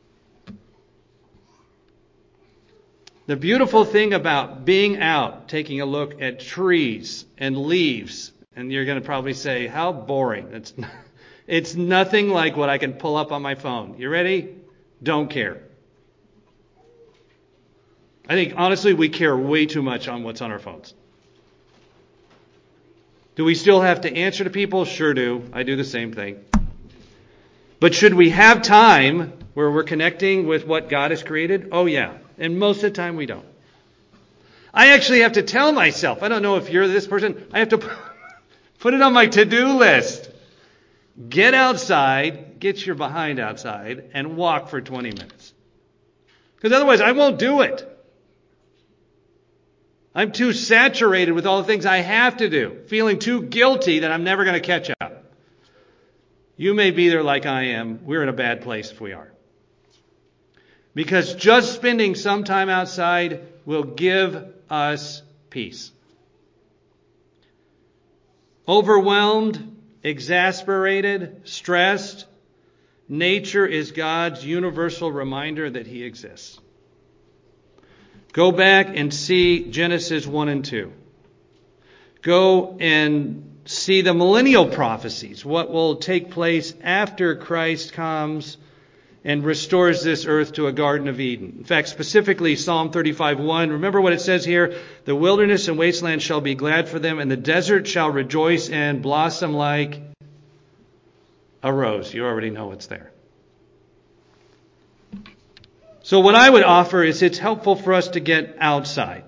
A: The beautiful thing about being out, taking a look at trees and leaves, and you're going to probably say, how boring. It's nothing like what I can pull up on my phone. You ready? Don't care. I think, honestly, we care way too much on what's on our phones. Do we still have to answer to people? Sure do. I do the same thing. But should we have time where we're connecting with what God has created? Oh, yeah. And most of the time we don't. I actually have to tell myself, I don't know if you're this person, I have to put it on my to-do list. Get outside, get your behind outside, and walk for 20 minutes. Because otherwise I won't do it. I'm too saturated with all the things I have to do, feeling too guilty that I'm never going to catch up. You may be there like I am. We're in a bad place if we are. Because just spending some time outside will give us peace. Overwhelmed, exasperated, stressed, nature is God's universal reminder that He exists. Go back and see Genesis 1 and 2. Go and see the millennial prophecies, what will take place after Christ comes and restores this earth to a Garden of Eden. In fact, specifically Psalm 35:1, remember what it says here, the wilderness and wasteland shall be glad for them, and the desert shall rejoice and blossom like a rose. You already know what's there. So what I would offer is it's helpful for us to get outside.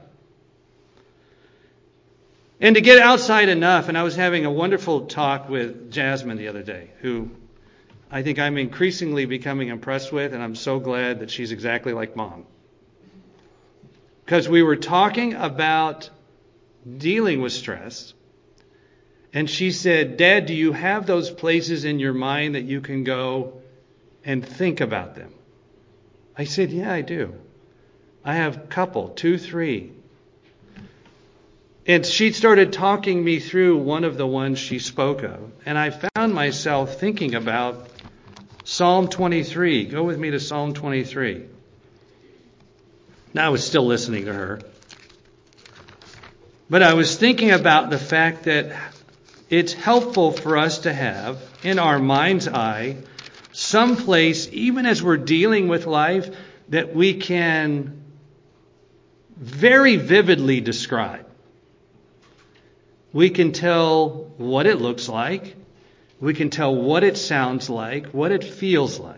A: And to get outside enough, and I was having a wonderful talk with Jasmine the other day, who I think I'm increasingly becoming impressed with, and I'm so glad that she's exactly like Mom. Because we were talking about dealing with stress, and she said, Dad, do you have those places in your mind that you can go and think about them? I said, yeah, I do. I have a couple, 2, 3. And she started talking me through one of the ones she spoke of. And I found myself thinking about Psalm 23. Go with me to Psalm 23. Now I was still listening to her. But I was thinking about the fact that it's helpful for us to have in our mind's eye some place, even as we're dealing with life, that we can very vividly describe. We can tell what it looks like. We can tell what it sounds like, what it feels like.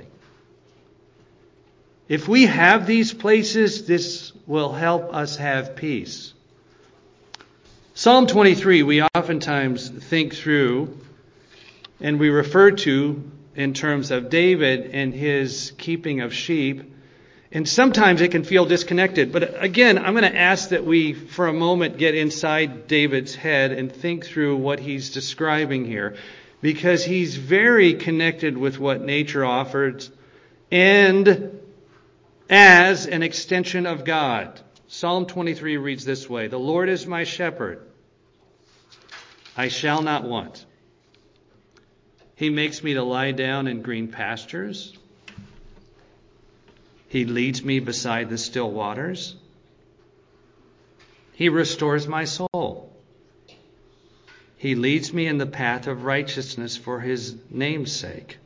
A: If we have these places, this will help us have peace. Psalm 23, we oftentimes think through and we refer to in terms of David and his keeping of sheep. And sometimes it can feel disconnected. But again, I'm going to ask that we, for a moment, get inside David's head and think through what he's describing here. Because he's very connected with what nature offers and as an extension of God. Psalm 23 reads this way, the Lord is my shepherd. I shall not want. He makes me to lie down in green pastures. He leads me beside the still waters. He restores my soul. He leads me in the path of righteousness for his name's sake.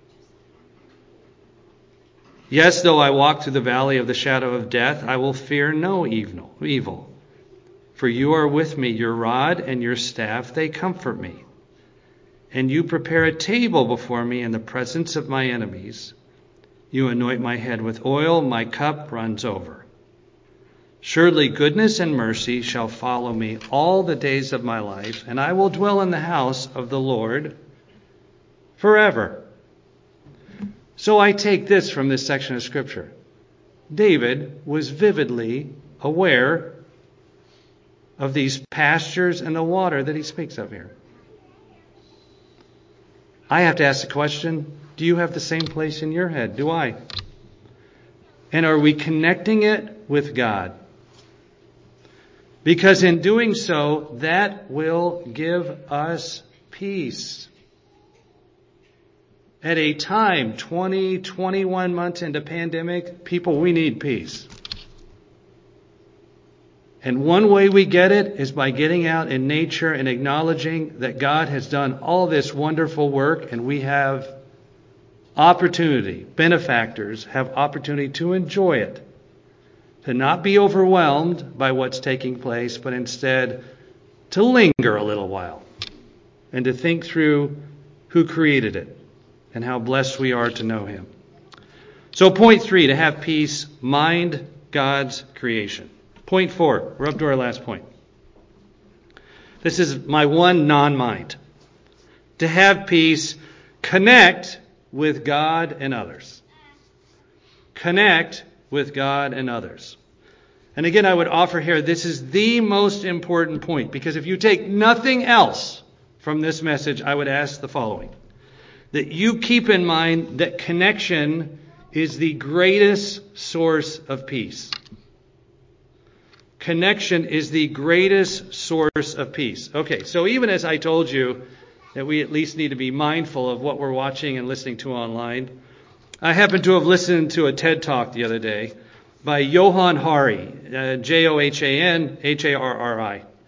A: Yes, though I walk through the valley of the shadow of death, I will fear no evil. For you are with me, your rod and your staff, they comfort me. And you prepare a table before me in the presence of my enemies. You anoint my head with oil, my cup runs over. Surely goodness and mercy shall follow me all the days of my life, and I will dwell in the house of the Lord forever. So I take this from this section of Scripture. David was vividly aware of these pastures and the water that he speaks of here. I have to ask the question, do you have the same place in your head? Do I? And are we connecting it with God? Because in doing so, that will give us peace. At a time, 20, 21 months into pandemic, people, we need peace. And one way we get it is by getting out in nature and acknowledging that God has done all this wonderful work and we have opportunity, benefactors have opportunity to enjoy it. To not be overwhelmed by what's taking place, but instead to linger a little while and to think through who created it and how blessed we are to know him. So point 3, to have peace, mind God's creation. Point 4, we're up to our last point. This is my one non-mind. To have peace, connect with God and others. Connect with God and others. And again, I would offer here, this is the most important point, because if you take nothing else from this message, I would ask the following. That you keep in mind that connection is the greatest source of peace. Connection is the greatest source of peace. Okay, so even as I told you that we at least need to be mindful of what we're watching and listening to online, I happened to have listened to a TED Talk the other day by Johan Hari, Johan Harri.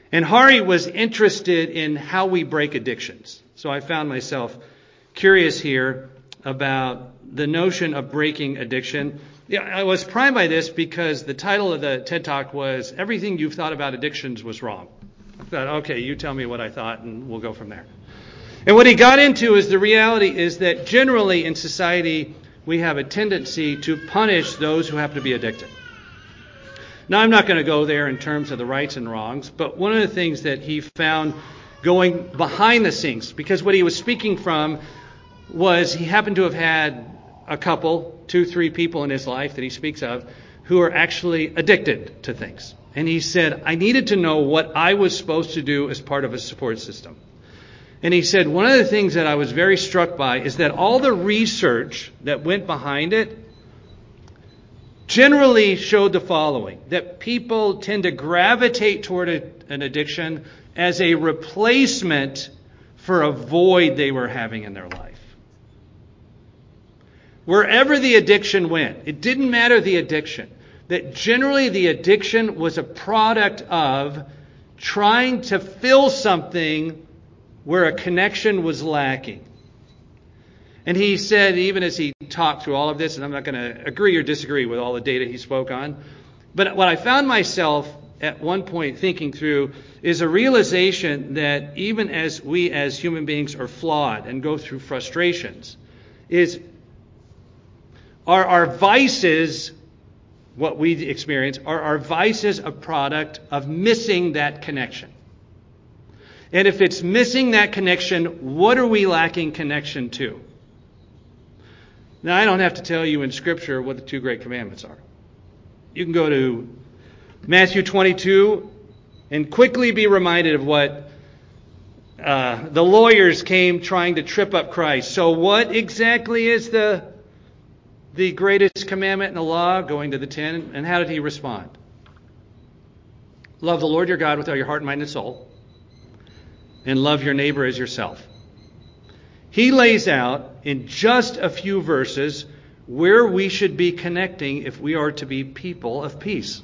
A: And Hari was interested in how we break addictions. So I found myself curious here about the notion of breaking addiction. Yeah, I was primed by this because the title of the TED Talk was Everything You've Thought About Addictions Was Wrong. I thought, okay, you tell me what I thought and we'll go from there. And what he got into is the reality is that generally in society we have a tendency to punish those who happen to be addicted. Now, I'm not going to go there in terms of the rights and wrongs, but one of the things that he found going behind the scenes, because what he was speaking from was he happened to have had a couple, 2-3 people in his life that he speaks of, who are actually addicted to things. And he said, I needed to know what I was supposed to do as part of a support system. And he said, one of the things that I was very struck by is that all the research that went behind it generally showed the following, that people tend to gravitate toward an addiction as a replacement for a void they were having in their life. Wherever the addiction went, it didn't matter the addiction, that generally the addiction was a product of trying to fill something where a connection was lacking. And he said, even as he talked through all of this, and I'm not going to agree or disagree with all the data he spoke on, but what I found myself at one point thinking through is a realization that even as we as human beings are flawed and go through frustrations, is our vices, what we experience, are our vices a product of missing that connection? And if it's missing that connection, what are we lacking connection to? Now, I don't have to tell you in Scripture what the 2 great commandments are. You can go to Matthew 22 and quickly be reminded of what the lawyers came trying to trip up Christ. So what exactly is the greatest commandment in the law? Going to the 10. And how did he respond? Love the Lord your God with all your heart, mind, and soul. And love your neighbor as yourself. He lays out in just a few verses where we should be connecting if we are to be people of peace.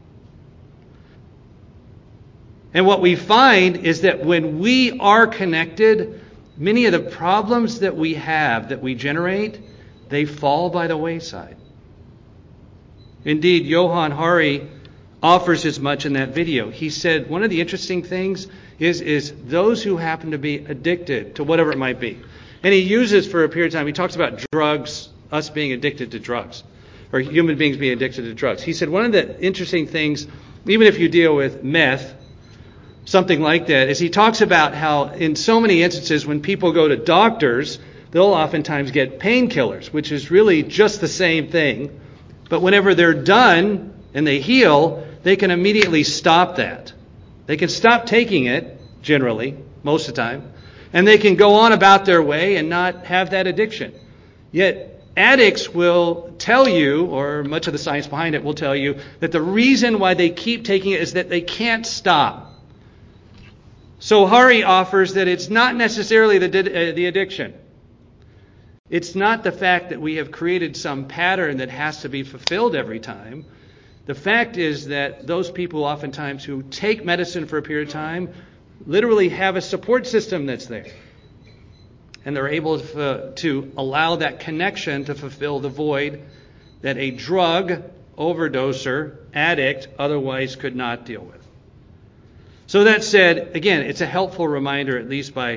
A: And what we find is that when we are connected, many of the problems that we have, that we generate, they fall by the wayside. Indeed, Johann Hari offers as much in that video. He said one of the interesting things is those who happen to be addicted to whatever it might be. And he uses for a period of time, he talks about drugs, us being addicted to drugs, or human beings being addicted to drugs. He said one of the interesting things, even if you deal with meth, something like that, is he talks about how in so many instances when people go to doctors, they'll oftentimes get painkillers, which is really just the same thing. But whenever they're done and they heal, they can immediately stop that. They can stop taking it, generally, most of the time, and they can go on about their way and not have that addiction. Yet addicts will tell you, or much of the science behind it will tell you, that the reason why they keep taking it is that they can't stop. So Hari offers that it's not necessarily the addiction. It's not the fact that we have created some pattern that has to be fulfilled every time. The fact is that those people oftentimes who take medicine for a period of time literally have a support system that's there. And they're able to allow that connection to fulfill the void that a drug overdoser, addict, otherwise could not deal with. So that said, again, it's a helpful reminder, at least by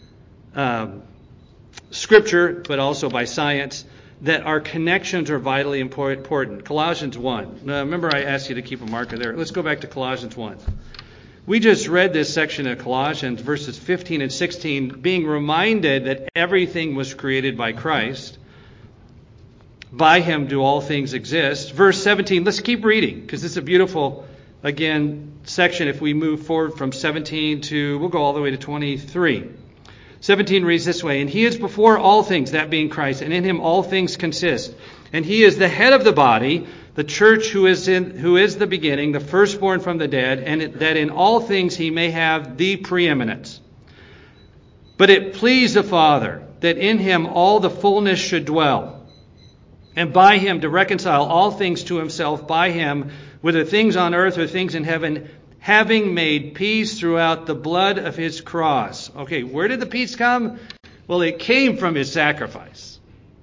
A: Scripture, but also by science, that our connections are vitally important. Colossians 1. Now, remember I asked you to keep a marker there. Let's go back to Colossians 1. We just read this section of Colossians, verses 15 and 16, being reminded that everything was created by Christ. By him do all things exist. Verse 17, let's keep reading, because this is a beautiful, again, section. If we move forward from 17 to, we'll go all the way to 23. 17 reads this way, and he is before all things, that being Christ, and in him all things consist. And he is the head of the body, the church, who is the beginning, the firstborn from the dead, and that in all things he may have the preeminence. But it pleased the Father that in him all the fullness should dwell, and by him to reconcile all things to himself, by him, whether things on earth or things in heaven, having made peace throughout the blood of his cross. Okay, where did the peace come? Well, it came from his sacrifice.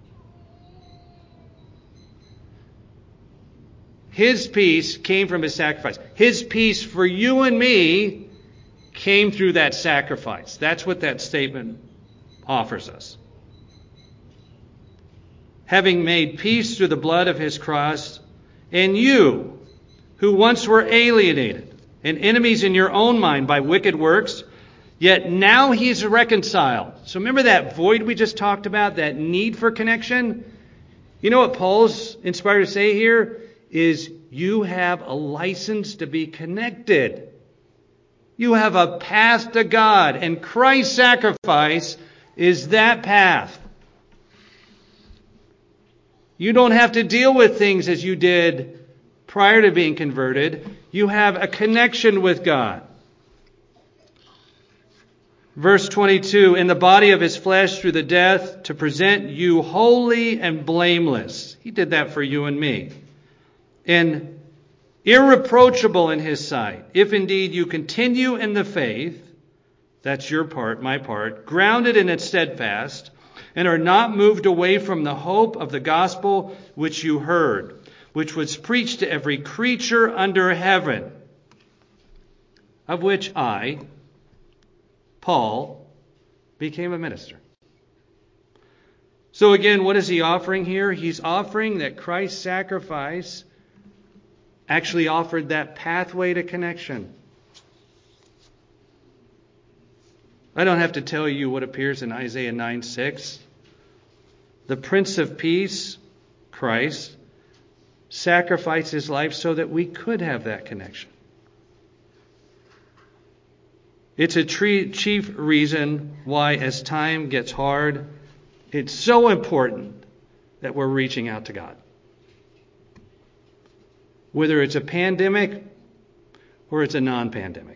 A: His peace came from his sacrifice. His peace for you and me came through that sacrifice. That's what that statement offers us. Having made peace through the blood of his cross, and you, who once were alienated and enemies in your own mind by wicked works, yet now he's reconciled. So remember that void we just talked about, that need for connection? You know what Paul's inspired to say here is you have a license to be connected. You have a path to God, and Christ's sacrifice is that path. You don't have to deal with things as you did prior to being converted. You have a connection with God. Verse 22, in the body of his flesh through the death to present you holy and blameless. He did that for you and me. And irreproachable in his sight, if indeed you continue in the faith, that's your part, my part, grounded and steadfast, and are not moved away from the hope of the gospel which you heard, which was preached to every creature under heaven, of which I, Paul, became a minister. So again, what is he offering here? He's offering that Christ's sacrifice actually offered that pathway to connection. I don't have to tell you what appears in Isaiah 9:6. The Prince of Peace, Christ, sacrificed his life so that we could have that connection. It's a chief reason why, as time gets hard, it's so important that we're reaching out to God. Whether it's a pandemic or it's a non-pandemic.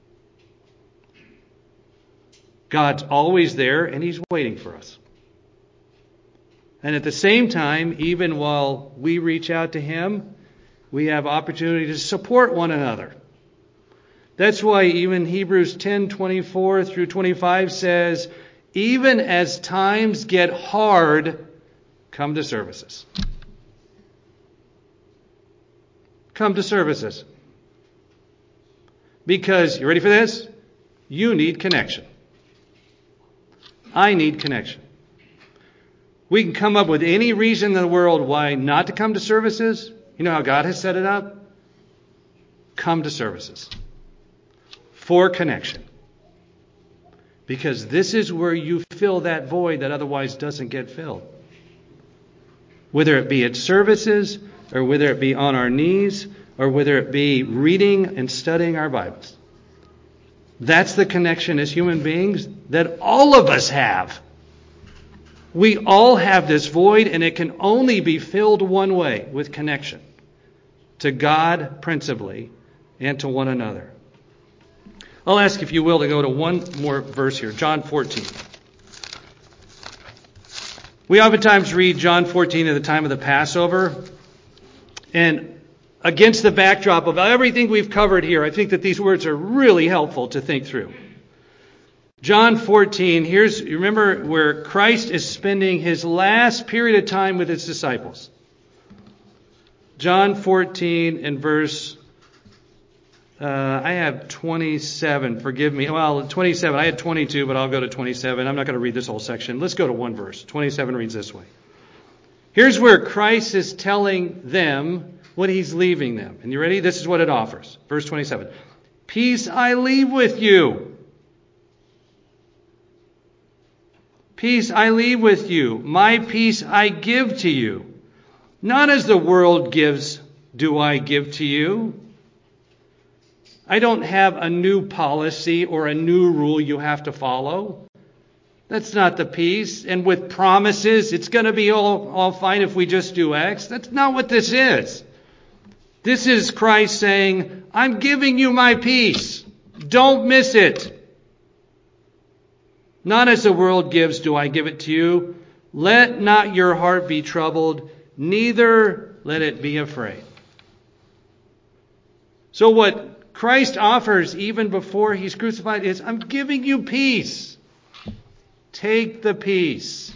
A: God's always there and he's waiting for us. And at the same time, even while we reach out to him, we have opportunity to support one another. That's why even Hebrews 10:24 through 25 says, even as times get hard, come to services. Come to services. Because, you ready for this? You need connection. I need connection. We can come up with any reason in the world why not to come to services. You know how God has set it up? Come to services. For connection. Because this is where you fill that void that otherwise doesn't get filled. Whether it be at services, or whether it be on our knees, or whether it be reading and studying our Bibles. That's the connection as human beings that all of us have. We all have this void, and it can only be filled one way, with connection. To God principally, and to one another. I'll ask, if you will, to go to one more verse here, John 14. We oftentimes read John 14 at the time of the Passover. And against the backdrop of everything we've covered here, I think that these words are really helpful to think through. John 14, you remember where Christ is spending his last period of time with his disciples. John 14 and verse, I have 27, forgive me. Well, 27, I had 22, but I'll go to 27. I'm not going to read this whole section. Let's go to one verse. 27 reads this way. Here's where Christ is telling them what he's leaving them. And you ready? This is what it offers. Verse 27. Peace I leave with you. Peace I leave with you. My peace I give to you. Not as the world gives, do I give to you. I don't have a new policy or a new rule you have to follow. That's not the peace. And with promises, it's going to be all fine if we just do X. That's not what this is. This is Christ saying, I'm giving you my peace. Don't miss it. Not as the world gives do I give it to you. Let not your heart be troubled, neither let it be afraid. So what Christ offers, even before he's crucified, is, I'm giving you peace. Take the peace.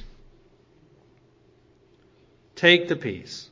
A: Take the peace.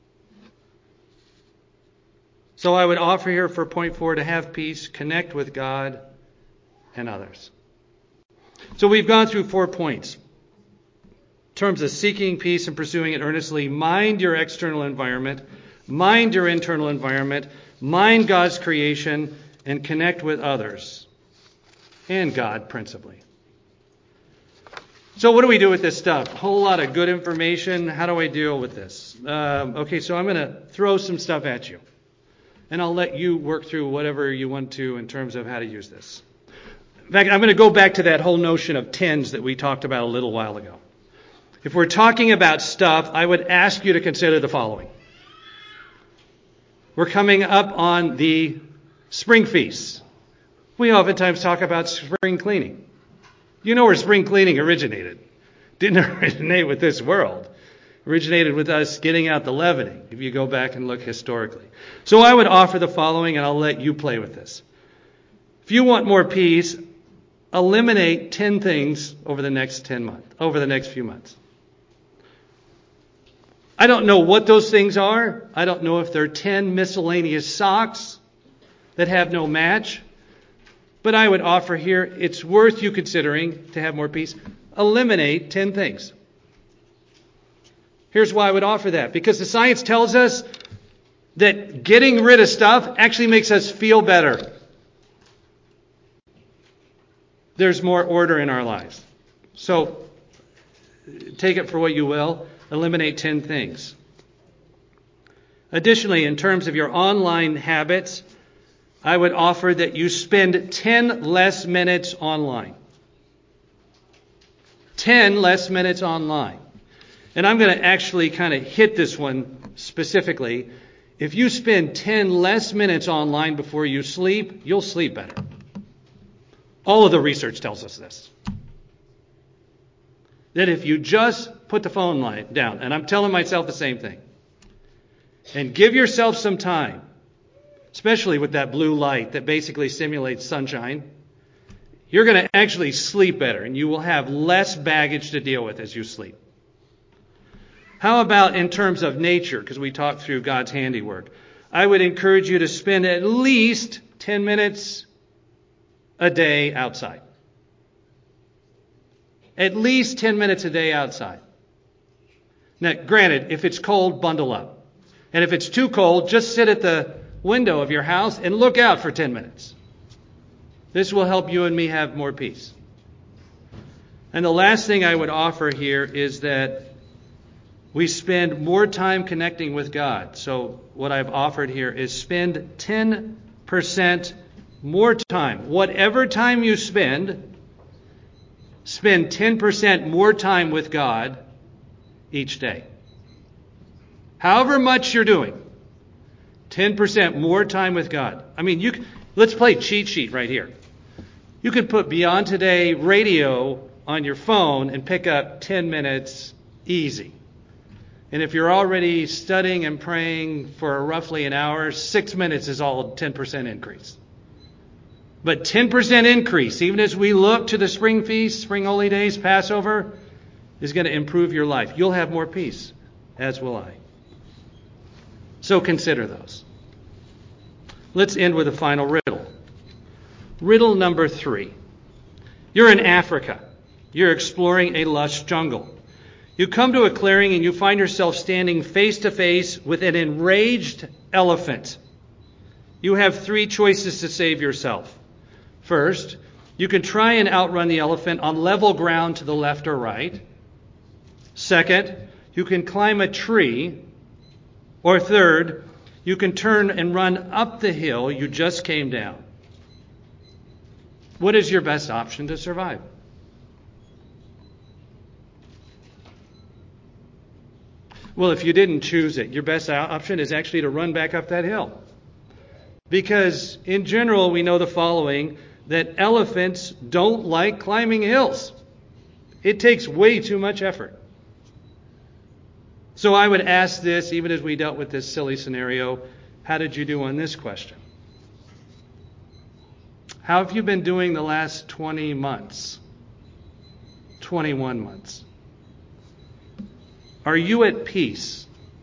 A: So I would offer here for point 4 to have peace, connect with God and others. So we've gone through 4 points. In terms of seeking peace and pursuing it earnestly, mind your external environment, mind your internal environment, mind God's creation, and connect with others and God principally. So what do we do with this stuff? A whole lot of good information. How do I deal with this? Okay, so I'm going to throw some stuff at you. And I'll let you work through whatever you want to in terms of how to use this. In fact, I'm going to go back to that whole notion of tens that we talked about a little while ago. If we're talking about stuff, I would ask you to consider the following. We're coming up on the spring feasts. We oftentimes talk about spring cleaning. You know where spring cleaning originated. Didn't originate with this world. Originated with us getting out the leavening, if you go back and look historically. So I would offer the following, and I'll let you play with this. If you want more peace, eliminate 10 things over the next few months. I don't know what those things are. I don't know if they're 10 miscellaneous socks that have no match. But I would offer here, it's worth you considering to have more peace. Eliminate 10 things. Here's why I would offer that. Because the science tells us that getting rid of stuff actually makes us feel better. There's more order in our lives. So, take it for what you will. Eliminate 10 things. Additionally, in terms of your online habits, I would offer that you spend 10 less minutes online. 10 less minutes online. And I'm going to actually kind of hit this one specifically. If you spend 10 less minutes online before you sleep, you'll sleep better. All of the research tells us this. That if you just put the phone light down, and I'm telling myself the same thing, and give yourself some time, especially with that blue light that basically simulates sunshine, you're going to actually sleep better, and you will have less baggage to deal with as you sleep. How about in terms of nature? Because we talked through God's handiwork. I would encourage you to spend at least 10 minutes a day outside. At least 10 minutes a day outside. Now, granted, if it's cold, bundle up. And if it's too cold, just sit at the window of your house and look out for 10 minutes. This will help you and me have more peace. And the last thing I would offer here is that we spend more time connecting with God. So what I've offered here is spend 10% more time. Whatever time you spend 10% more time with God each day. However much you're doing, 10% more time with God. I mean, let's play cheat sheet right here. You could put Beyond Today radio on your phone and pick up 10 minutes easy. And if you're already studying and praying for roughly an hour, 6 minutes is all 10% increase. But 10% increase, even as we look to the spring feast, spring holy days, Passover, is going to improve your life. You'll have more peace, as will I. So consider those. Let's end with a final riddle. Riddle number 3. You're in Africa. You're exploring a lush jungle. You come to a clearing and you find yourself standing face to face with an enraged elephant. You have 3 choices to save yourself. First, you can try and outrun the elephant on level ground to the left or right. Second, you can climb a tree. Or third, you can turn and run up the hill you just came down. What is your best option to survive? Well, if you didn't choose it, your best option is actually to run back up that hill. Because in general, we know the following, that elephants don't like climbing hills. It takes way too much effort. So I would ask this, even as we dealt with this silly scenario, how did you do on this question? How have you been doing the last 20 months? 21 months? Are you at peace?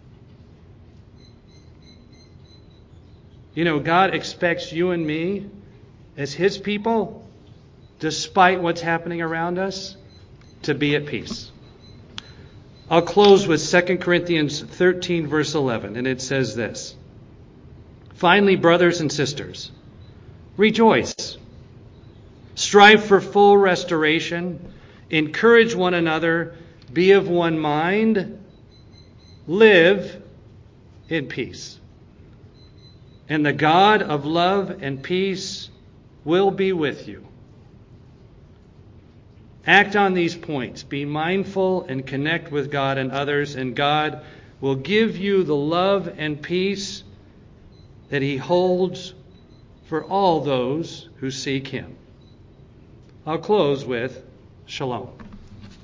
A: God expects you and me as His people, despite what's happening around us, to be at peace. I'll close with 2 Corinthians 13, verse 11, and it says this. Finally, brothers and sisters, rejoice. Strive for full restoration. Encourage one another. Be of one mind. Live in peace. And the God of love and peace will be with you. Act on these points. Be mindful and connect with God and others, and God will give you the love and peace that He holds for all those who seek Him. I'll close with Shalom.